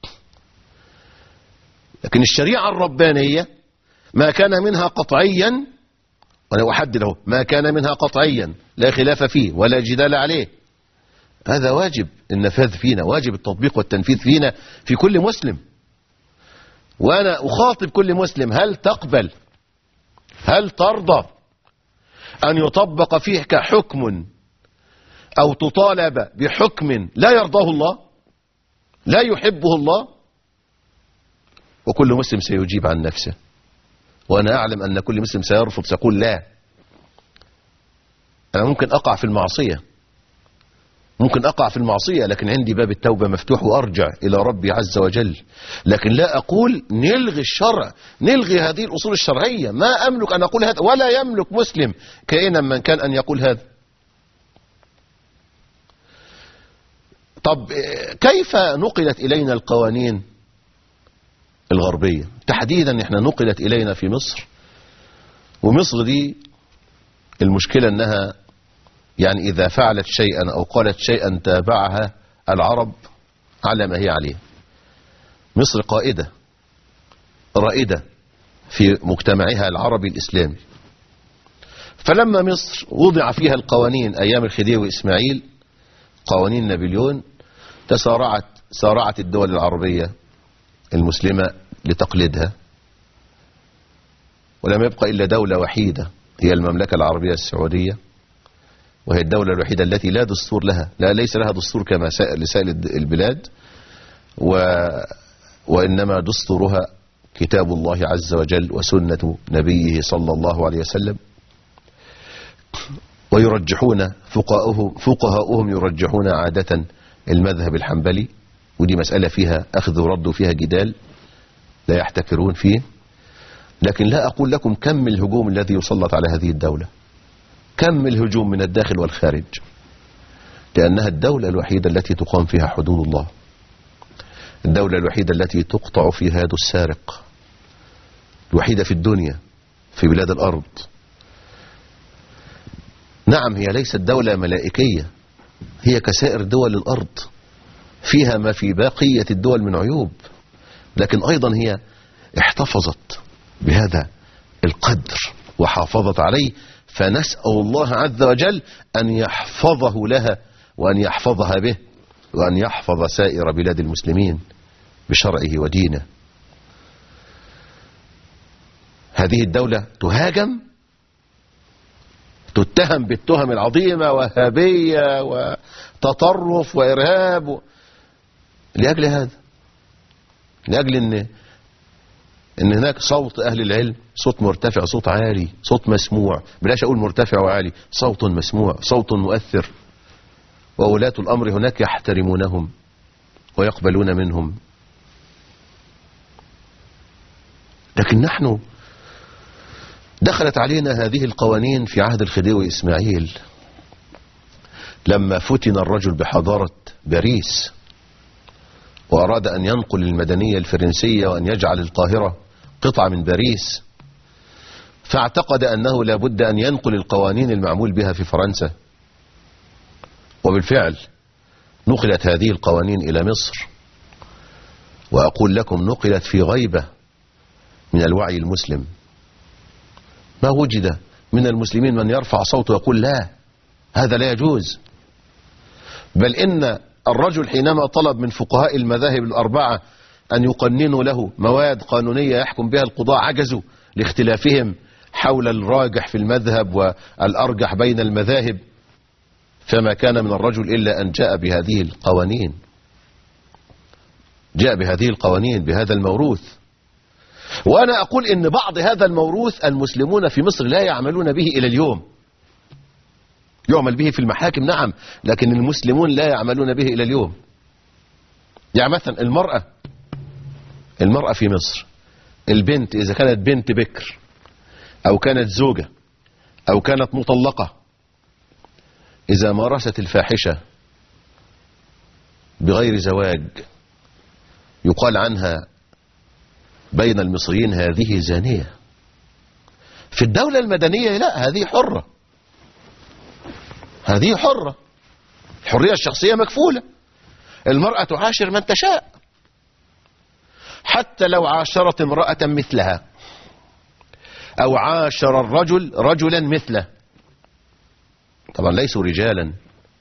لكن الشريعة الربانية ما كان منها قطعيا، وأنا أحدد له ما كان منها قطعيا لا خلاف فيه ولا جدال عليه، هذا واجب النفاذ فينا، واجب التطبيق والتنفيذ فينا في كل مسلم. وأنا أخاطب كل مسلم، هل تقبل، هل ترضى أن يطبق فيك حكم أو تطالب بحكم لا يرضاه الله، لا يحبه الله؟ وكل مسلم سيجيب عن نفسه، وأنا أعلم أن كل مسلم سيرفض، سيقول لا. أنا ممكن أقع في المعصية، ممكن أقع في المعصية، لكن عندي باب التوبة مفتوح وأرجع إلى ربي عز وجل. لكن لا أقول نلغي الشرع، نلغي هذه الأصول الشرعية. ما أملك أن أقول هذا، ولا يملك مسلم كائنا من كان أن يقول هذا. طب كيف نقلت إلينا القوانين الغربية؟ تحديدا احنا نقلت إلينا في مصر، ومصر دي المشكلة أنها يعني إذا فعلت شيئا أو قالت شيئا تابعها العرب على ما هي عليه. مصر قائدة رائدة في مجتمعها العربي الإسلامي. فلما مصر وضع فيها القوانين أيام الخديوي إسماعيل، قوانين نابليون، تسارعت سارعت الدول العربية المسلمة لتقليدها، ولم يبقى إلا دولة وحيدة هي المملكة العربية السعودية، وهي الدولة الوحيدة التي لا دستور لها، لا ليس لها دستور كما لسائر البلاد، و وإنما دستورها كتاب الله عز وجل وسنة نبيه صلى الله عليه وسلم. ويرجحون فقهاؤهم فقهاؤهم يرجحون عادة المذهب الحنبلي، ودي مسألة فيها أخذ ورد وفيها جدال لا يحتكرون فيه. لكن لا أقول لكم كم الهجوم الذي يسلط على هذه الدولة، كم الهجوم من الداخل والخارج، لأنها الدولة الوحيدة التي تقام فيها حدود الله، الدولة الوحيدة التي تقطع فيها يد السارق، الوحيدة في الدنيا في بلاد الأرض. نعم، هي ليست دولة ملائكية، هي كسائر دول الأرض، فيها ما في باقية الدول من عيوب، لكن أيضا هي احتفظت بهذا القدر وحافظت عليه. فنسأل الله عز وجل أن يحفظه لها وأن يحفظها به، وأن يحفظ سائر بلاد المسلمين بشرعه ودينه. هذه الدولة تهاجم، تتهم بالتهم العظيمة، وهابية وتطرف وإرهاب و... لأجل هذا، لأجل إن إن هناك صوت أهل العلم، صوت مرتفع، صوت عالي، صوت مسموع، بلاش أقول مرتفع وعالي، صوت مسموع، صوت مؤثر، وولاة الأمر هناك يحترمونهم ويقبلون منهم. لكن نحن دخلت علينا هذه القوانين في عهد الخديوي إسماعيل لما فتن الرجل بحضارة باريس وأراد أن ينقل المدنية الفرنسية وأن يجعل القاهرة قطعة من باريس، فاعتقد أنه لا بد أن ينقل القوانين المعمول بها في فرنسا. وبالفعل نقلت هذه القوانين إلى مصر، وأقول لكم نقلت في غيبة من الوعي المسلم. ما وجد من المسلمين من يرفع صوته ويقول لا، هذا لا يجوز. بل إن الرجل حينما طلب من فقهاء المذاهب الأربعة أن يقننوا له مواد قانونية يحكم بها القضاء، عجزوا لاختلافهم حول الراجح في المذهب والأرجح بين المذاهب، فما كان من الرجل إلا أن جاء بهذه القوانين، جاء بهذه القوانين بهذا الموروث. وأنا أقول إن بعض هذا الموروث المسلمون في مصر لا يعملون به إلى اليوم. يعمل به في المحاكم نعم، لكن المسلمون لا يعملون به إلى اليوم. يعني مثلا المرأة المرأة في مصر، البنت إذا كانت بنت بكر أو كانت زوجة أو كانت مطلقة، إذا مارست الفاحشة بغير زواج يقال عنها بين المصريين هذه زانية. في الدولة المدنية لا، هذه حرة، هذه حرة، الحرية الشخصية مكفولة. المرأة تعاشر من تشاء، حتى لو عاشرت امرأة مثلها أو عاشر الرجل رجلا مثله. طبعا ليسوا رجالا،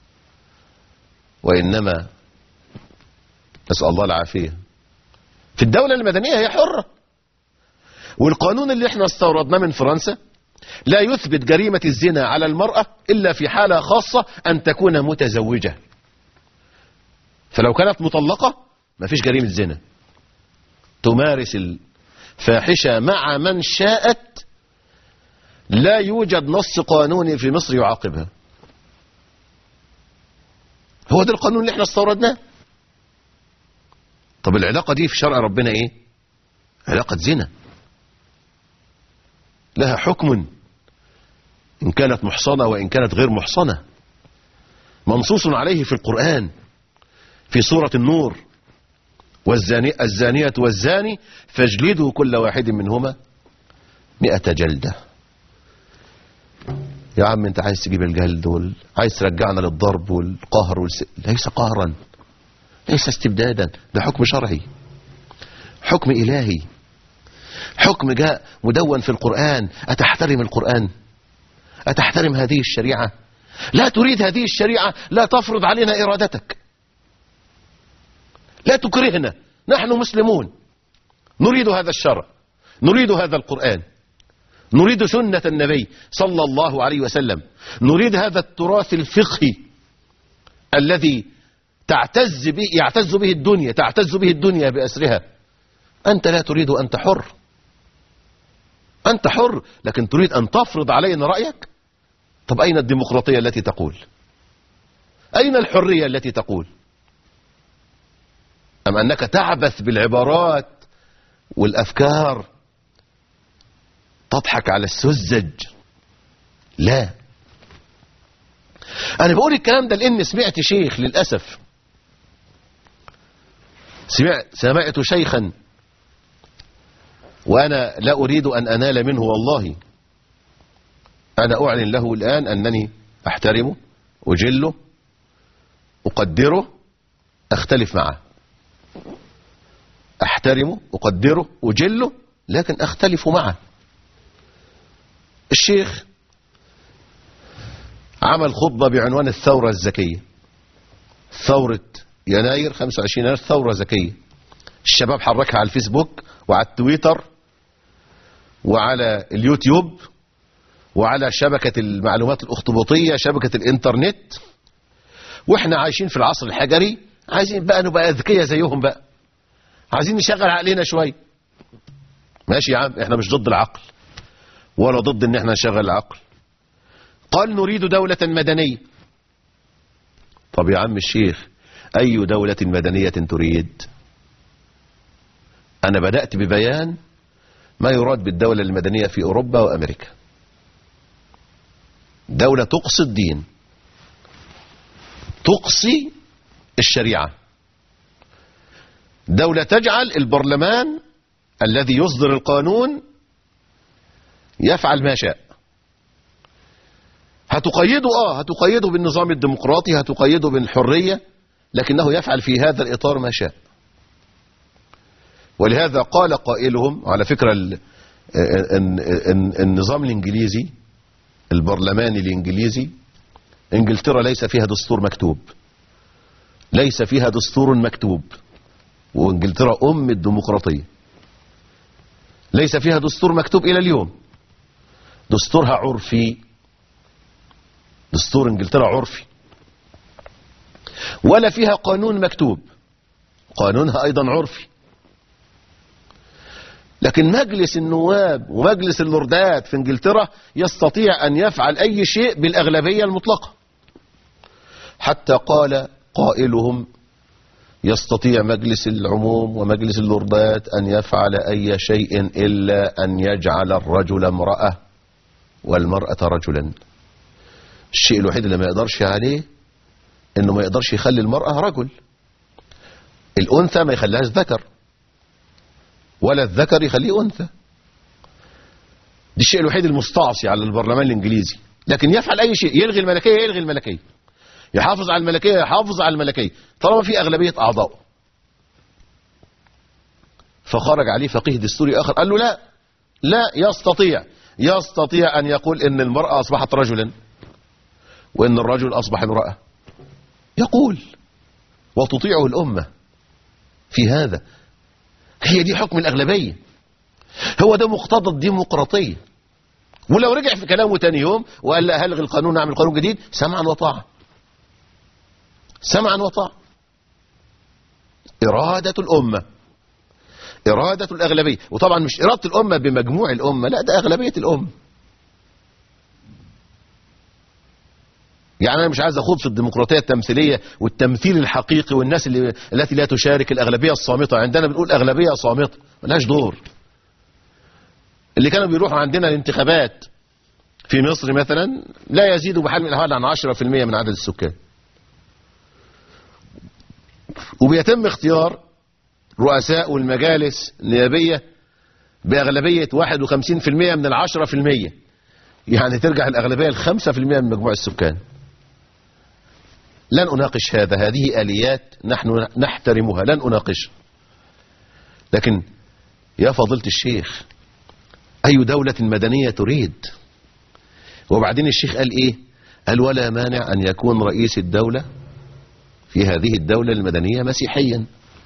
وإنما نسأل الله العافية. في الدولة المدنية هي حرة. والقانون اللي احنا استوردناه من فرنسا لا يثبت جريمة الزنا على المرأة إلا في حالة خاصة، أن تكون متزوجة. فلو كانت مطلقة ما فيش جريمة زنا، تمارس الفاحشة مع من شاءت، لا يوجد نص قانوني في مصر يعاقبها. هو ده القانون اللي احنا استوردناه. طب العلاقة دي في شرع ربنا ايه؟ علاقة زنا، لها حكم إن كانت محصنة وإن كانت غير محصنة، منصوص عليه في القرآن في سورة النور: والزاني الزانية والزاني فاجلدوا كل واحد منهما مئة جلدة. يا عم انت عايز تجيب الجلد وال... عايز ترجعنا للضرب والقهر والس... ليس قهرا، ليس استبدادا، ده حكم شرعي، حكم إلهي، حكم جاء مدون في القرآن. أتحترم القرآن؟ أتحترم هذه الشريعة؟ لا تريد هذه الشريعة، لا تفرض علينا إرادتك، لا تكرهنا. نحن مسلمون، نريد هذا الشرع، نريد هذا القرآن، نريد سنة النبي صلى الله عليه وسلم، نريد هذا التراث الفقهي الذي تعتز به يعتز به الدنيا، تعتز به الدنيا بأسرها. أنت لا تريد، أنت حر، أنت حر، لكن تريد أن تفرض علينا رأيك. طب أين الديمقراطية التي تقول؟ أين الحرية التي تقول؟ أم أنك تعبث بالعبارات والأفكار، تضحك على السذج؟ لا. أنا بقول الكلام ده لأن سمعت شيخ، للأسف سمعت سمعت شيخا، وأنا لا أريد أن أنال منه والله. أنا أعلن له الآن أنني أحترمه، أجله، أقدره، أختلف معه. أحترمه، أقدره، أجله، لكن أختلف معه. الشيخ عمل خطبة بعنوان الثورة الذكية، ثورة يناير خمسة وعشرين يناير ثورة ذكية. الشباب حركها على الفيسبوك وعلى التويتر وعلى اليوتيوب وعلى شبكة المعلومات الأخطبوطية، شبكة الإنترنت، وإحنا عايشين في العصر الحجري، عايزين بقى نبقى أذكياء زيهم بقى، عايزين نشغل عقلنا شوية. ماشي يا عم، إحنا مش ضد العقل ولا ضد إن إحنا نشغل العقل. قال نريد دولة مدنية. طب يا عم الشيخ، أي دولة مدنية تريد؟ أنا بدأت ببيان ما يراد بالدولة المدنية في أوروبا وأمريكا. دولة تقصي الدين، تقصي الشريعة، دولة تجعل البرلمان الذي يصدر القانون يفعل ما شاء. هتقيده اه هتقيده بالنظام الديمقراطي، هتقيده بالحرية، لكنه يفعل في هذا الإطار ما شاء. ولهذا قال قائلهم، على فكرة النظام الإنجليزي البرلماني الإنجليزي، إنجلترا ليس فيها دستور مكتوب، ليس فيها دستور مكتوب، وإنجلترا أم الديمقراطية، ليس فيها دستور مكتوب إلى اليوم، دستورها عرفي، دستور إنجلترا عرفي، ولا فيها قانون مكتوب، قانونها أيضا عرفي. لكن مجلس النواب ومجلس اللوردات في انجلترا يستطيع ان يفعل اي شيء بالاغلبية المطلقة. حتى قال قائلهم يستطيع مجلس العموم ومجلس اللوردات ان يفعل اي شيء الا ان يجعل الرجل امرأة والمرأة رجلا. الشيء الوحيد اللي ما يقدرش عليه انه ما يقدرش يخلي المرأة رجل، الانثى ما يخليهاش ذكر، ولا الذكر يخليه أنثى. دي الشيء الوحيد المستعصي على البرلمان الإنجليزي. لكن يفعل أي شيء، يلغي الملكية يلغي الملكية، يحافظ على الملكية يحافظ على الملكية، طالما في أغلبية أعضاء. فخرج عليه فقيه دستوري آخر قال له لا لا يستطيع يستطيع أن يقول إن المرأة أصبحت رجلا وإن الرجل أصبح امرأة، يقول وتطيعه الأمة في هذا. هي دي حكم الأغلبية، هو ده مقتضى الديمقراطية. ولو رجع في كلامه تاني يوم وقال لا هلغي القانون نعمل قانون جديد، سمعا وطاعة، سمعا وطاعة. إرادة الأمة، إرادة الأغلبية. وطبعا مش إرادة الأمة بمجموع الأمة، لا، ده أغلبية الأمة. يعني أنا مش عايز أخوض في الديمقراطية التمثيلية والتمثيل الحقيقي والناس اللي التي لا تشارك، الأغلبية الصامتة. عندنا بنقول أغلبية صامتة ملهاش دور. اللي كانوا بيروحوا عندنا الانتخابات في مصر مثلا لا يزيدوا بحال من الأحوال عن عشرة في المية من عدد السكان، وبيتم اختيار رؤساء والمجالس النيابية بأغلبية واحد وخمسين في المية من العشرة في المية، يعني ترجع الأغلبية الخمسة في المية من مجموع السكان. لن أناقش هذا، هذه آليات نحن نحترمها، لن أناقش. لكن يا فضيلة الشيخ، أي دولة مدنية تريد؟ وبعدين الشيخ قال إيه؟ قال ولا مانع أن يكون رئيس الدولة في هذه الدولة المدنية مسيحيا،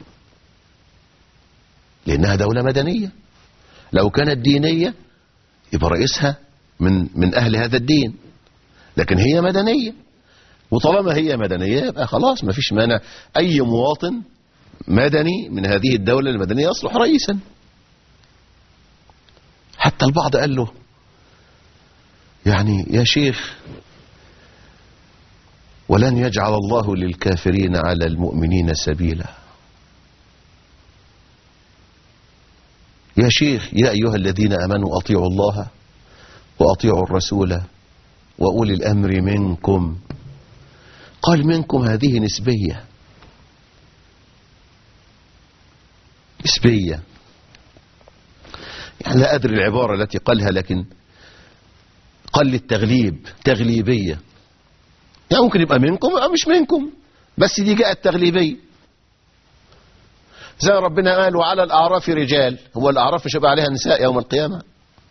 لأنها دولة مدنية. لو كانت دينية يبقى رئيسها من من أهل هذا الدين، لكن هي مدنية، وطالما هي مدنية يبقى خلاص ما فيش مانع أي مواطن مدني من هذه الدولة المدنية يصلح رئيسا. حتى البعض قال له يعني يا شيخ ولن يجعل الله للكافرين على المؤمنين سبيلا. يا شيخ يا أيها الذين آمنوا أطيعوا الله وأطيعوا الرسول وأولي الأمر منكم. قال منكم هذه نسبية، نسبية، يعني لا أدري العبارة التي قالها، لكن قال للتغليب، تغليبية، يعني ممكن يبقى منكم أو مش منكم، بس دي جاءت تغليبية. زي ربنا قال وعلى الأعراف رجال، هو الأعراف مش هيبقى عليها نساء يوم القيامة؟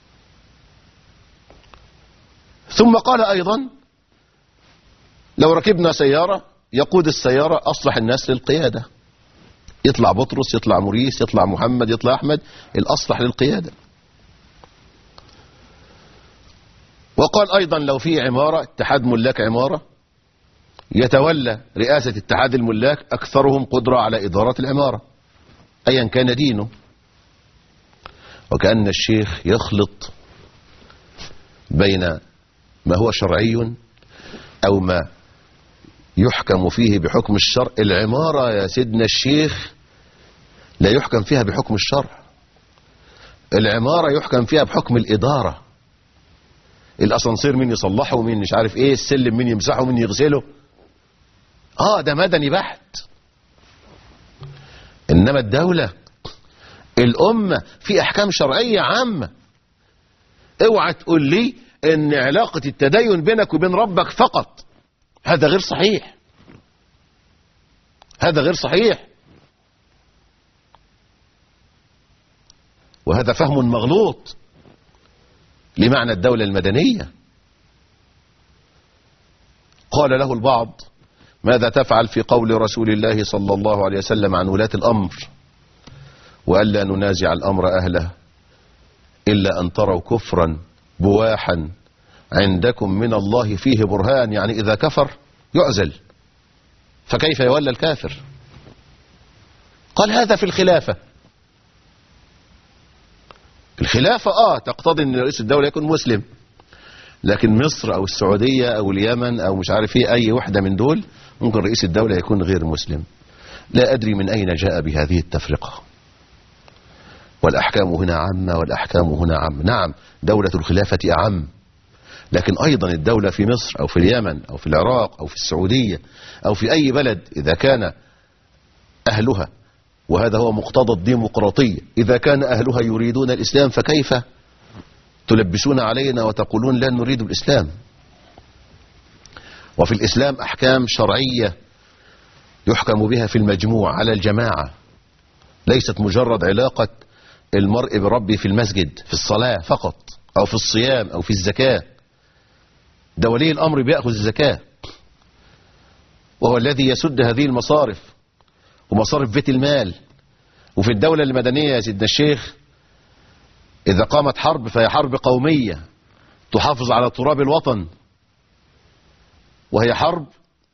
ثم قال أيضا لو ركبنا سيارة يقود السيارة أصلح الناس للقيادة، يطلع بطرس، يطلع موريس، يطلع محمد، يطلع أحمد، الأصلح للقيادة. وقال أيضا لو في عمارة اتحاد ملاك عمارة يتولى رئاسة اتحاد الملاك أكثرهم قدرة على إدارة العمارة أيا كان دينه. وكأن الشيخ يخلط بين ما هو شرعي أو ما يحكم فيه بحكم الشرع. العمارة يا سيدنا الشيخ لا يحكم فيها بحكم الشرع، العمارة يحكم فيها بحكم الإدارة. الأسانسير مين يصلحه ومين مش عارف ايه، السلم مين يمسحه ومين يغسله، اه ده مدني بحت. انما الدولة الأمة في أحكام شرعية عامة. اوعى تقول لي ان علاقة التدين بينك وبين ربك فقط، هذا غير صحيح، هذا غير صحيح، وهذا فهم مغلوط لمعنى الدولة المدنية. قال له البعض ماذا تفعل في قول رسول الله صلى الله عليه وسلم عن ولاة الأمر وألا ننازع الأمر أهله إلا أن تروا كفرا بواحا عندكم من الله فيه برهان، يعني إذا كفر يعزل، فكيف يولى الكافر؟ قال هذا في الخلافة. الخلافة آه تقتضي أن رئيس الدولة يكون مسلم، لكن مصر أو السعودية أو اليمن أو مش عارف ايه أي وحدة من دول ممكن رئيس الدولة يكون غير مسلم. لا أدري من أين جاء بهذه التفرقة. والأحكام هنا عامة والأحكام هنا عامة. نعم دولة الخلافة أعم، لكن أيضا الدولة في مصر أو في اليمن أو في العراق أو في السعودية أو في أي بلد إذا كان أهلها، وهذا هو مقتضى الديمقراطية، إذا كان أهلها يريدون الإسلام فكيف تلبسون علينا وتقولون لا نريد الإسلام؟ وفي الإسلام أحكام شرعية يحكم بها في المجموع على الجماعة، ليست مجرد علاقة المرء بربه في المسجد في الصلاة فقط أو في الصيام أو في الزكاة. ده ولي الأمر بيأخذ الزكاة وهو الذي يسد هذه المصارف ومصارف بيت المال. وفي الدولة المدنية يا سيدنا الشيخ إذا قامت حرب فهي حرب قومية تحافظ على تراب الوطن، وهي حرب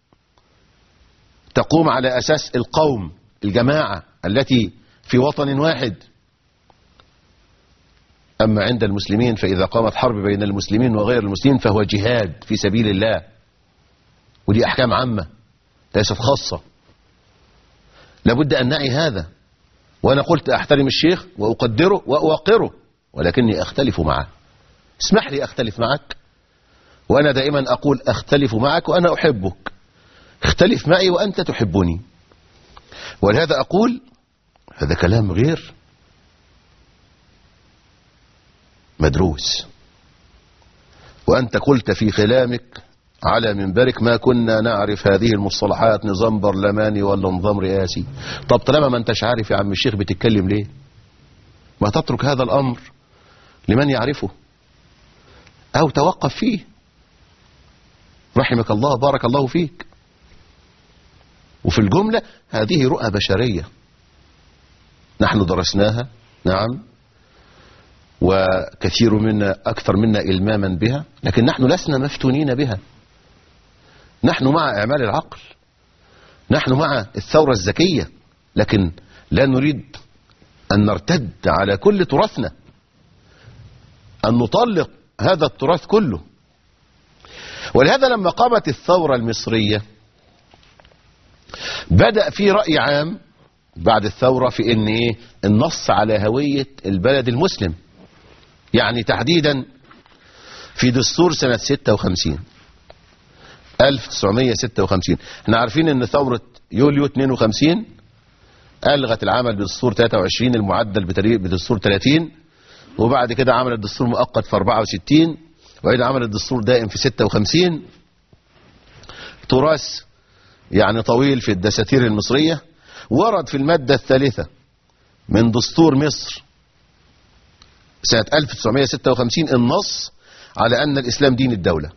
تقوم على أساس القوم، الجماعة التي في وطن واحد. أما عند المسلمين فإذا قامت حرب بين المسلمين وغير المسلمين فهو جهاد في سبيل الله، ودي أحكام عامة ليست خاصة. لابد أن نعي هذا. وأنا قلت أحترم الشيخ وأقدره وأوقره، ولكني أختلف معه. اسمح لي أختلف معك، وأنا دائما أقول أختلف معك وأنا أحبك، اختلف معي وأنت تحبني. ولهذا أقول هذا كلام غير مدروس. وأنت قلت في كلامك على منبرك ما كنا نعرف هذه المصطلحات، نظام برلماني ولا نظام رئاسي. طب طالما ما انتش عارف يا عم الشيخ بتتكلم ليه؟ ما تترك هذا الأمر لمن يعرفه أو توقف فيه. رحمك الله، بارك الله فيك. وفي الجملة هذه رؤى بشرية نحن درسناها، نعم، وكثير منا أكثر منا إلماما بها، لكن نحن لسنا مفتونين بها. نحن مع إعمال العقل، نحن مع الثورة الذكية، لكن لا نريد أن نرتد على كل تراثنا، أن نطلق هذا التراث كله. ولهذا لما قامت الثورة المصرية بدأ في رأي عام بعد الثورة في إن إيه النص على هوية البلد المسلم، يعني تحديدا في دستور سنة ستة وخمسين ألف وتسعمائة وستة وخمسين. احنا عارفين ان ثورة يوليو اثنين وخمسين ألغت العمل بدستور ثلاثة وعشرين المعدل بدستور ثلاثين، وبعد كده عملت دستور مؤقت في أربعة وستين، وإذا عملت دستور دائم في ستة وخمسين. تراث يعني طويل في الدساتير المصرية. ورد في المادة الثالثة من دستور مصر سنة ألف وتسعمائة وستة وخمسين النص على أن الإسلام دين الدولة.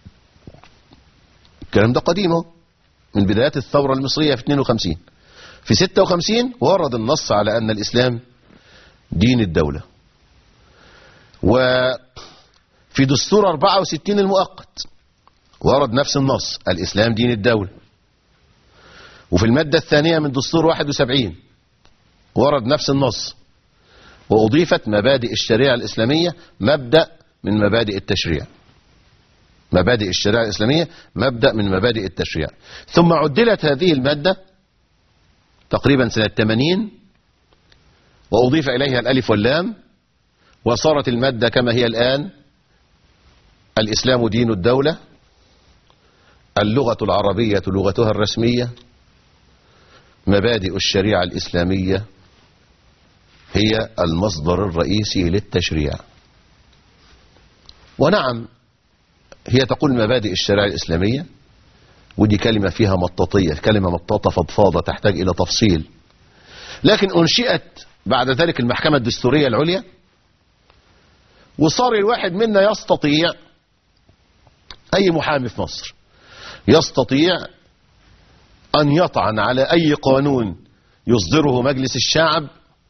الكلام ده قديمه من بدايات الثورة المصرية في اثنين وخمسين. في ستة وخمسين ورد النص على أن الإسلام دين الدولة. في دستور أربعة وستين المؤقت ورد نفس النص: الإسلام دين الدولة. وفي المادة الثانية من دستور واحد وسبعين ورد نفس النص، وأضيفت مبادئ الشريعة الإسلامية مبدأ من مبادئ التشريع. مبادئ الشريعة الإسلامية مبدأ من مبادئ التشريع. ثم عدلت هذه المادة تقريبا سنة ثمانين وأضيف إليها الألف واللام، وصارت المادة كما هي الآن: الإسلام دين الدولة، اللغة العربية لغتها الرسمية، مبادئ الشريعة الإسلامية هي المصدر الرئيسي للتشريع. ونعم، هي تقول مبادئ الشريعة الإسلامية، ودي كلمة فيها مطاطية، كلمة مطاطة فضفاضة تحتاج إلى تفصيل. لكن أنشئت بعد ذلك المحكمة الدستورية العليا، وصار الواحد منا يستطيع، أي محامي في مصر يستطيع أن يطعن على أي قانون يصدره مجلس الشعب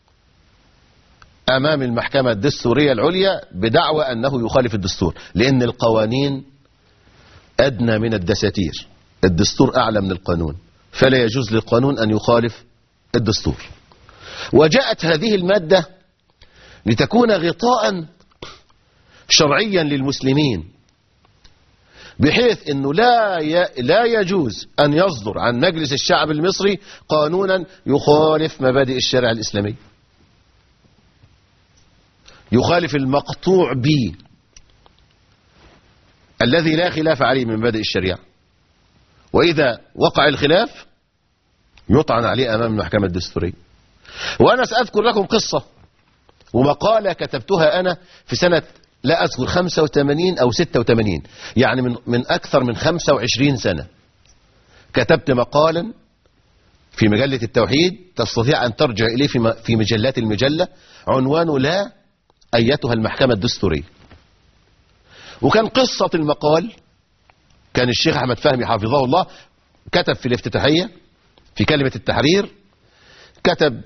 أمام المحكمة الدستورية العليا بدعوى أنه يخالف الدستور، لأن القوانين أدنى من الدساتير، الدستور أعلى من القانون، فلا يجوز للقانون أن يخالف الدستور. وجاءت هذه المادة لتكون غطاء شرعيا للمسلمين، بحيث أنه لا لا يجوز أن يصدر عن مجلس الشعب المصري قانونا يخالف مبادئ الشريعة الإسلامية، يخالف المقطوع به الذي لا خلاف عليه من مبادئ الشريعة. وإذا وقع الخلاف يطعن عليه أمام المحكمة الدستورية. وأنا سأذكر لكم قصة ومقالة كتبتها أنا في سنة لا أذكر خمسة وثمانين أو ستة وثمانين، يعني من, من أكثر من خمسة وعشرين سنة. كتبت مقالا في مجلة التوحيد، تستطيع أن ترجع إليه في, في مجلات المجلة، عنوانه: لا أيتها المحكمة الدستورية. وكان قصة المقال، كان الشيخ أحمد فهمي حفظه الله كتب في الافتتاحية في كلمة التحرير، كتب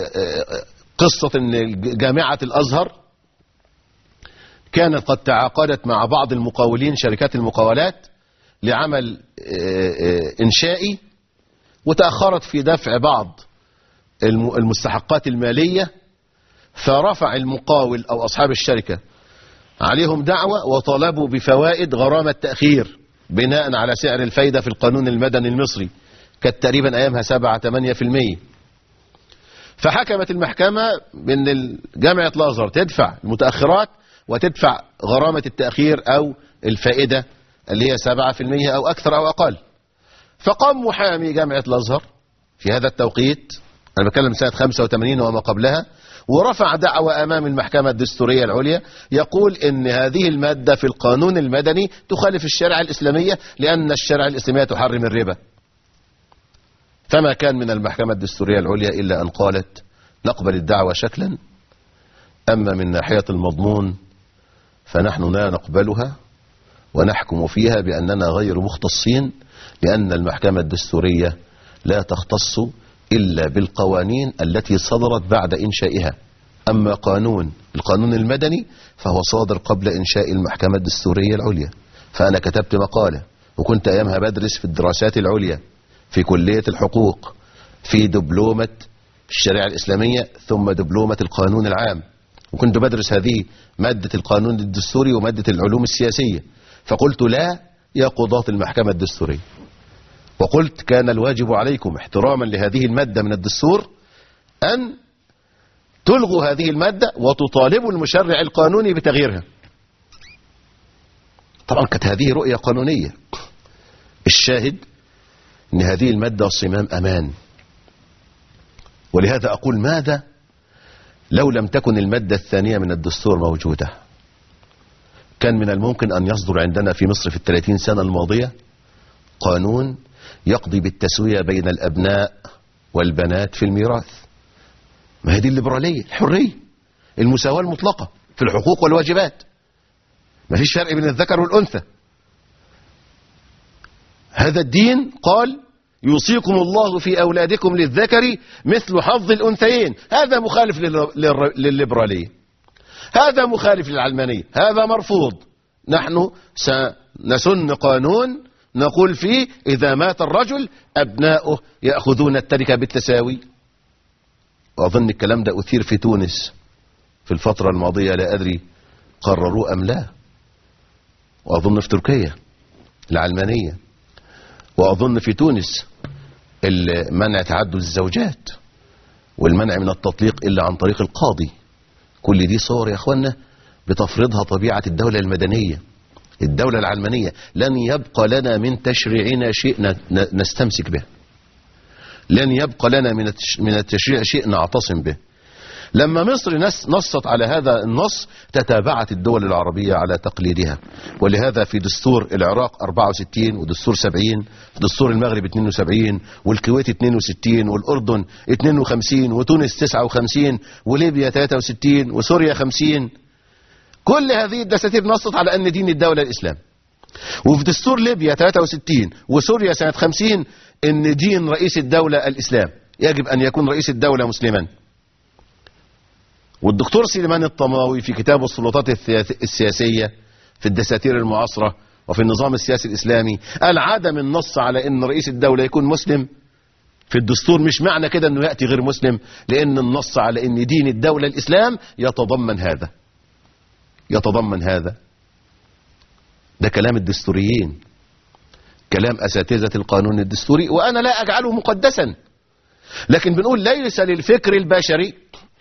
قصة أن جامعة الأزهر كانت قد تعاقدت مع بعض المقاولين، شركات المقاولات، لعمل إنشائي، وتأخرت في دفع بعض المستحقات المالية، فرفع المقاول أو أصحاب الشركة عليهم دعوة وطالبوا بفوائد غرامة تأخير بناء على سعر الفايدة في القانون المدني المصري، كانت تقريبا أيامها سبعة ثمانية في المية. فحكمت المحكمة بأن جامعة الأزهر تدفع المتأخرات وتدفع غرامة التأخير أو الفائدة اللي هي سبعة في المية أو أكثر أو أقل. فقام محامي جامعة الأزهر في هذا التوقيت، أنا بتكلم سنة خمسة وثمانين وما قبلها، ورفع دعوى أمام المحكمة الدستورية العليا يقول إن هذه المادة في القانون المدني تخالف الشريعة الإسلامية، لأن الشريعة الإسلامية تحرم الربا. فما كان من المحكمة الدستورية العليا إلا أن قالت: نقبل الدعوى شكلا، أما من ناحية المضمون فنحن لا نقبلها، ونحكم فيها بأننا غير مختصين، لأن المحكمة الدستورية لا تختص إلا بالقوانين التي صدرت بعد إنشائها. أما قانون القانون المدني فهو صادر قبل إنشاء المحكمة الدستورية العليا. فأنا كتبت مقالة، وكنت أيامها بدرس في الدراسات العليا في كلية الحقوق في دبلومة الشريعة الإسلامية ثم دبلومة القانون العام، وكنت بدرس هذه مادة القانون الدستوري ومادة العلوم السياسية. فقلت: لا يا قضاة المحكمة الدستورية، وقلت: كان الواجب عليكم احتراما لهذه المادة من الدستور أن تلغوا هذه المادة وتطالبوا المشرع القانوني بتغييرها. طبعا كانت هذه رؤية قانونية. الشاهد أن هذه المادة صمام أمان. ولهذا أقول: ماذا لو لم تكن المادة الثانية من الدستور موجودة؟ كان من الممكن أن يصدر عندنا في مصر في الثلاثين سنة الماضية قانون يقضي بالتسوية بين الأبناء والبنات في الميراث. ما هي دي الليبرالية، الحرية، المساواة المطلقة في الحقوق والواجبات، ما فيش فرق بين الذكر والأنثى. هذا الدين قال: يوصيكم الله في أولادكم للذكر مثل حظ الأنثيين. هذا مخالف للليبرالية، هذا مخالف للعلمانية، هذا مرفوض. نحن سنسن قانون نقول فيه إذا مات الرجل أبناؤه يأخذون التركة بالتساوي. وأظن الكلام ده أثير في تونس في الفترة الماضية، لا أدري قرروا أم لا، وأظن في تركيا العلمانية، وأظن في تونس منع تعدد الزوجات والمنع من التطليق إلا عن طريق القاضي. كل دي صور يا أخوانا بتفرضها طبيعة الدولة المدنية الدولة العلمانية. لن يبقى لنا من تشريعنا شيء نستمسك به، لن يبقى لنا من التشريع شيء نعتصم به. لما مصر نصت على هذا النص تتابعت الدول العربية على تقليدها، ولهذا في دستور العراق أربعة وستين ودستور سبعين، في دستور المغرب اثنين وسبعين والكويت اثنين وستين والأردن اثنين وخمسين وتونس تسعة وخمسين وليبيا ثلاثة وستين وسوريا خمسين. كل هذه الدساتير نصت على أن دين الدولة الإسلام. وفي دستور ليبيا ثلاثة وستين وسوريا سنة خمسين أن دين رئيس الدولة الإسلام، يجب أن يكون رئيس الدولة مسلما. والدكتور سليمان الطماوي في كتابه السلطات السياسية في الدساتير المعاصرة وفي النظام السياسي الإسلامي قال عدم النص على أن رئيس الدولة يكون مسلم في الدستور مش معنى كده أنه يأتي غير مسلم، لأن النص على أن دين الدولة الإسلام يتضمن هذا يتضمن هذا. ده كلام الدستوريين، كلام أساتذة القانون الدستوري، وأنا لا أجعله مقدسا، لكن بنقول ليس للفكر البشري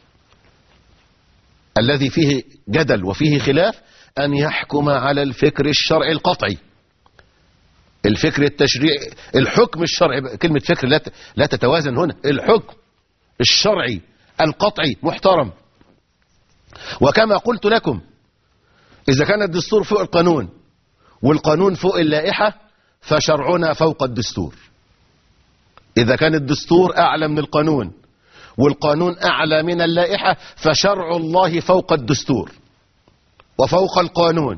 الذي فيه جدل وفيه خلاف أن يحكم على الفكر الشرعي القطعي. الفكر التشريعي، الحكم الشرعي، كلمة فكر لا لا تتوازن هنا. الحكم الشرعي القطعي محترم. وكما قلت لكم إذا كان الدستور فوق القانون والقانون فوق اللائحة فشرعنا فوق الدستور. إذا كان الدستور أعلى من القانون والقانون أعلى من اللائحة فشرع الله فوق الدستور وفوق القانون.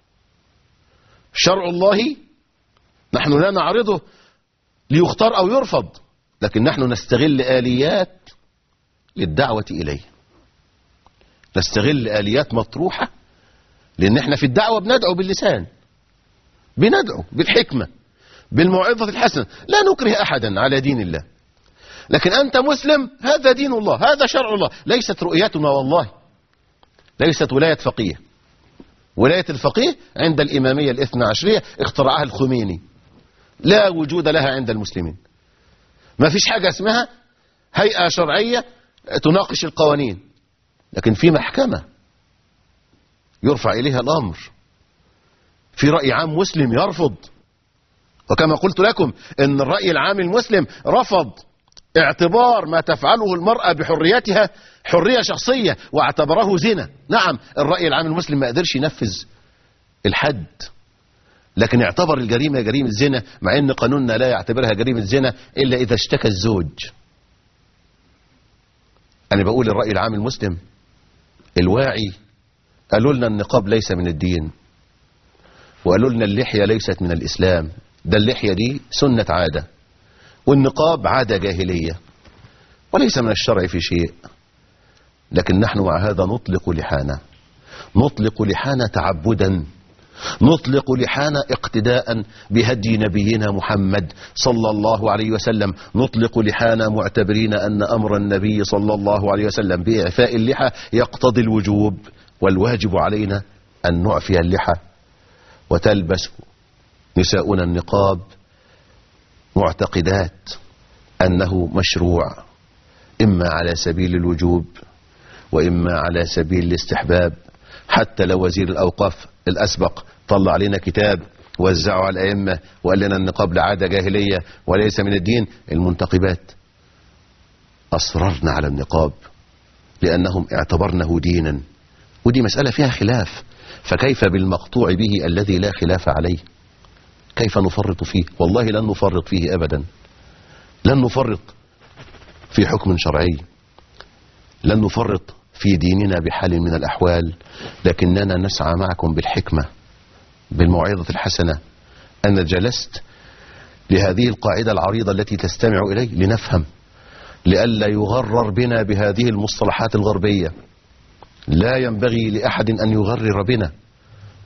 شرع الله نحن لا نعرضه ليختار أو يرفض، لكن نحن نستغل آليات للدعوة إليه، نستغل آليات مطروحة، لأن احنا في الدعوة بندعو باللسان، بندعو بالحكمة بالموعظة الحسنة، لا نكره أحدا على دين الله. لكن أنت مسلم، هذا دين الله، هذا شرع الله. ليست رؤيتنا والله، ليست ولاية فقيه. ولاية الفقيه عند الإمامية الاثنى عشرية اخترعها الخميني، لا وجود لها عند المسلمين. ما فيش حاجة اسمها هيئة شرعية تناقش القوانين، لكن في محكمة يرفع إليها الأمر، في رأي عام مسلم يرفض. وكما قلت لكم ان الرأي العام المسلم رفض اعتبار ما تفعله المرأة بحريتها حرية شخصية واعتبره زنا. نعم الرأي العام المسلم ما قدرش ينفذ الحد، لكن اعتبر الجريمة جريمة زنا، مع ان قانوننا لا يعتبرها جريمة زنا الا اذا اشتكى الزوج. انا بقول الرأي العام المسلم الواعي قالوا لنا النقاب ليس من الدين، وقالوا لنا اللحية ليست من الإسلام، ده اللحية دي سنة عادة، والنقاب عادة جاهلية وليس من الشرع في شيء. لكن نحن مع هذا نطلق لحانا، نطلق لحانا تعبدا، نطلق لحانا اقتداء بهدي نبينا محمد صلى الله عليه وسلم، نطلق لحانا معتبرين أن أمر النبي صلى الله عليه وسلم بإعفاء اللحى يقتضي الوجوب، والواجب علينا أن نعفي اللحى. وتلبس نساؤنا النقاب معتقدات أنه مشروع، إما على سبيل الوجوب وإما على سبيل الاستحباب. حتى لو وزير الأوقاف الأسبق طلع علينا كتاب وزعه على الأئمة وقال لنا النقاب لعادة جاهلية وليس من الدين، المنتقبات أصررنا على النقاب لأنهم اعتبرنه دينا، ودي مسألة فيها خلاف. فكيف بالمقطوع به الذي لا خلاف عليه؟ كيف نفرط فيه؟ والله لن نفرط فيه أبدا، لن نفرط في حكم شرعي، لن نفرط في ديننا بحال من الأحوال، لكننا نسعى معكم بالحكمة بالموعظة الحسنة أن جلست لهذه القاعدة العريضة التي تستمع إليه لنفهم، لئلا يغرر بنا بهذه المصطلحات الغربية. لا ينبغي لأحد أن يغرر بنا،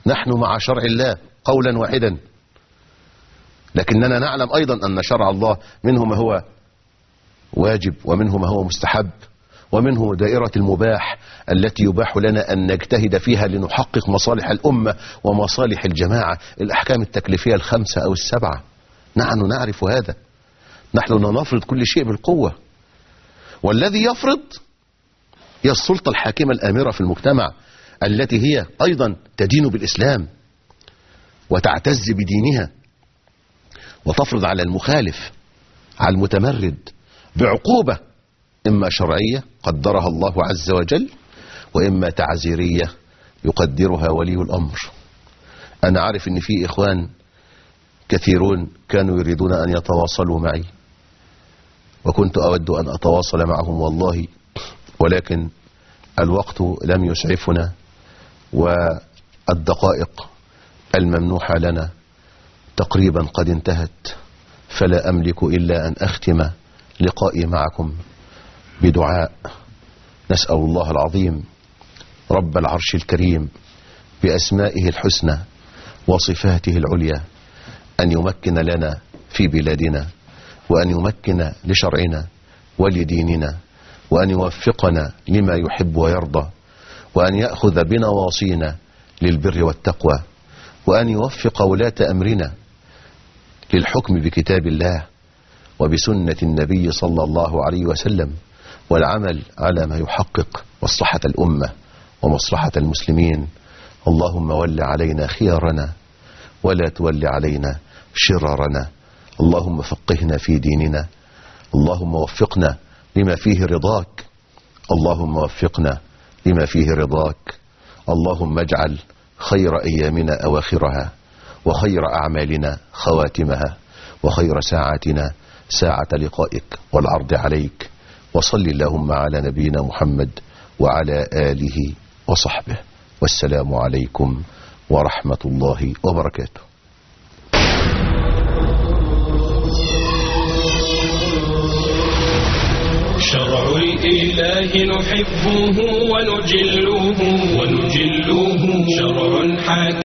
نحن مع شرع الله قولا واحدا، لكننا نعلم أيضا أن شرع الله منه ما هو واجب ومنه ما هو مستحب ومنه دائرة المباح التي يباح لنا أن نجتهد فيها لنحقق مصالح الأمة ومصالح الجماعة، الأحكام التكليفية الخمسة أو السبعة. نحن نعرف هذا، نحن لا نفرض كل شيء بالقوة، والذي يفرض هي السلطة الحاكمة الآمرة في المجتمع التي هي أيضا تدين بالإسلام وتعتز بدينها، وتفرض على المخالف على المتمرد بعقوبة إما شرعية قدرها الله عز وجل، وإما تعزيرية يقدرها ولي الأمر. أنا عارف أن في إخوان كثيرون كانوا يريدون أن يتواصلوا معي، وكنت أود أن أتواصل معهم والله، ولكن الوقت لم يسعفنا والدقائق الممنوحة لنا تقريبا قد انتهت، فلا أملك إلا أن أختم لقائي معكم بدعاء. نسأل الله العظيم رب العرش الكريم بأسمائه الحسنى وصفاته العليا أن يمكن لنا في بلادنا، وأن يمكن لشرعنا ولديننا، وأن يوفقنا لما يحب ويرضى، وأن يأخذ بنواصينا للبر والتقوى، وأن يوفق ولاة أمرنا للحكم بكتاب الله وبسنة النبي صلى الله عليه وسلم، والعمل على ما يحقق مصلحة الأمة ومصلحة المسلمين. اللهم ول علينا خيارنا ولا تول علينا شرارنا. اللهم فقهنا في ديننا، اللهم وفقنا لما فيه رضاك، اللهم وفقنا لما فيه رضاك. اللهم اجعل خير أيامنا أواخرها، وخير أعمالنا خواتمها، وخير ساعاتنا ساعة لقائك والعرض عليك. وصل اللهم على نبينا محمد وعلى آله وصحبه، والسلام عليكم ورحمة الله وبركاته. شرع الإله نحبه ونجله ونجله شرع حاكم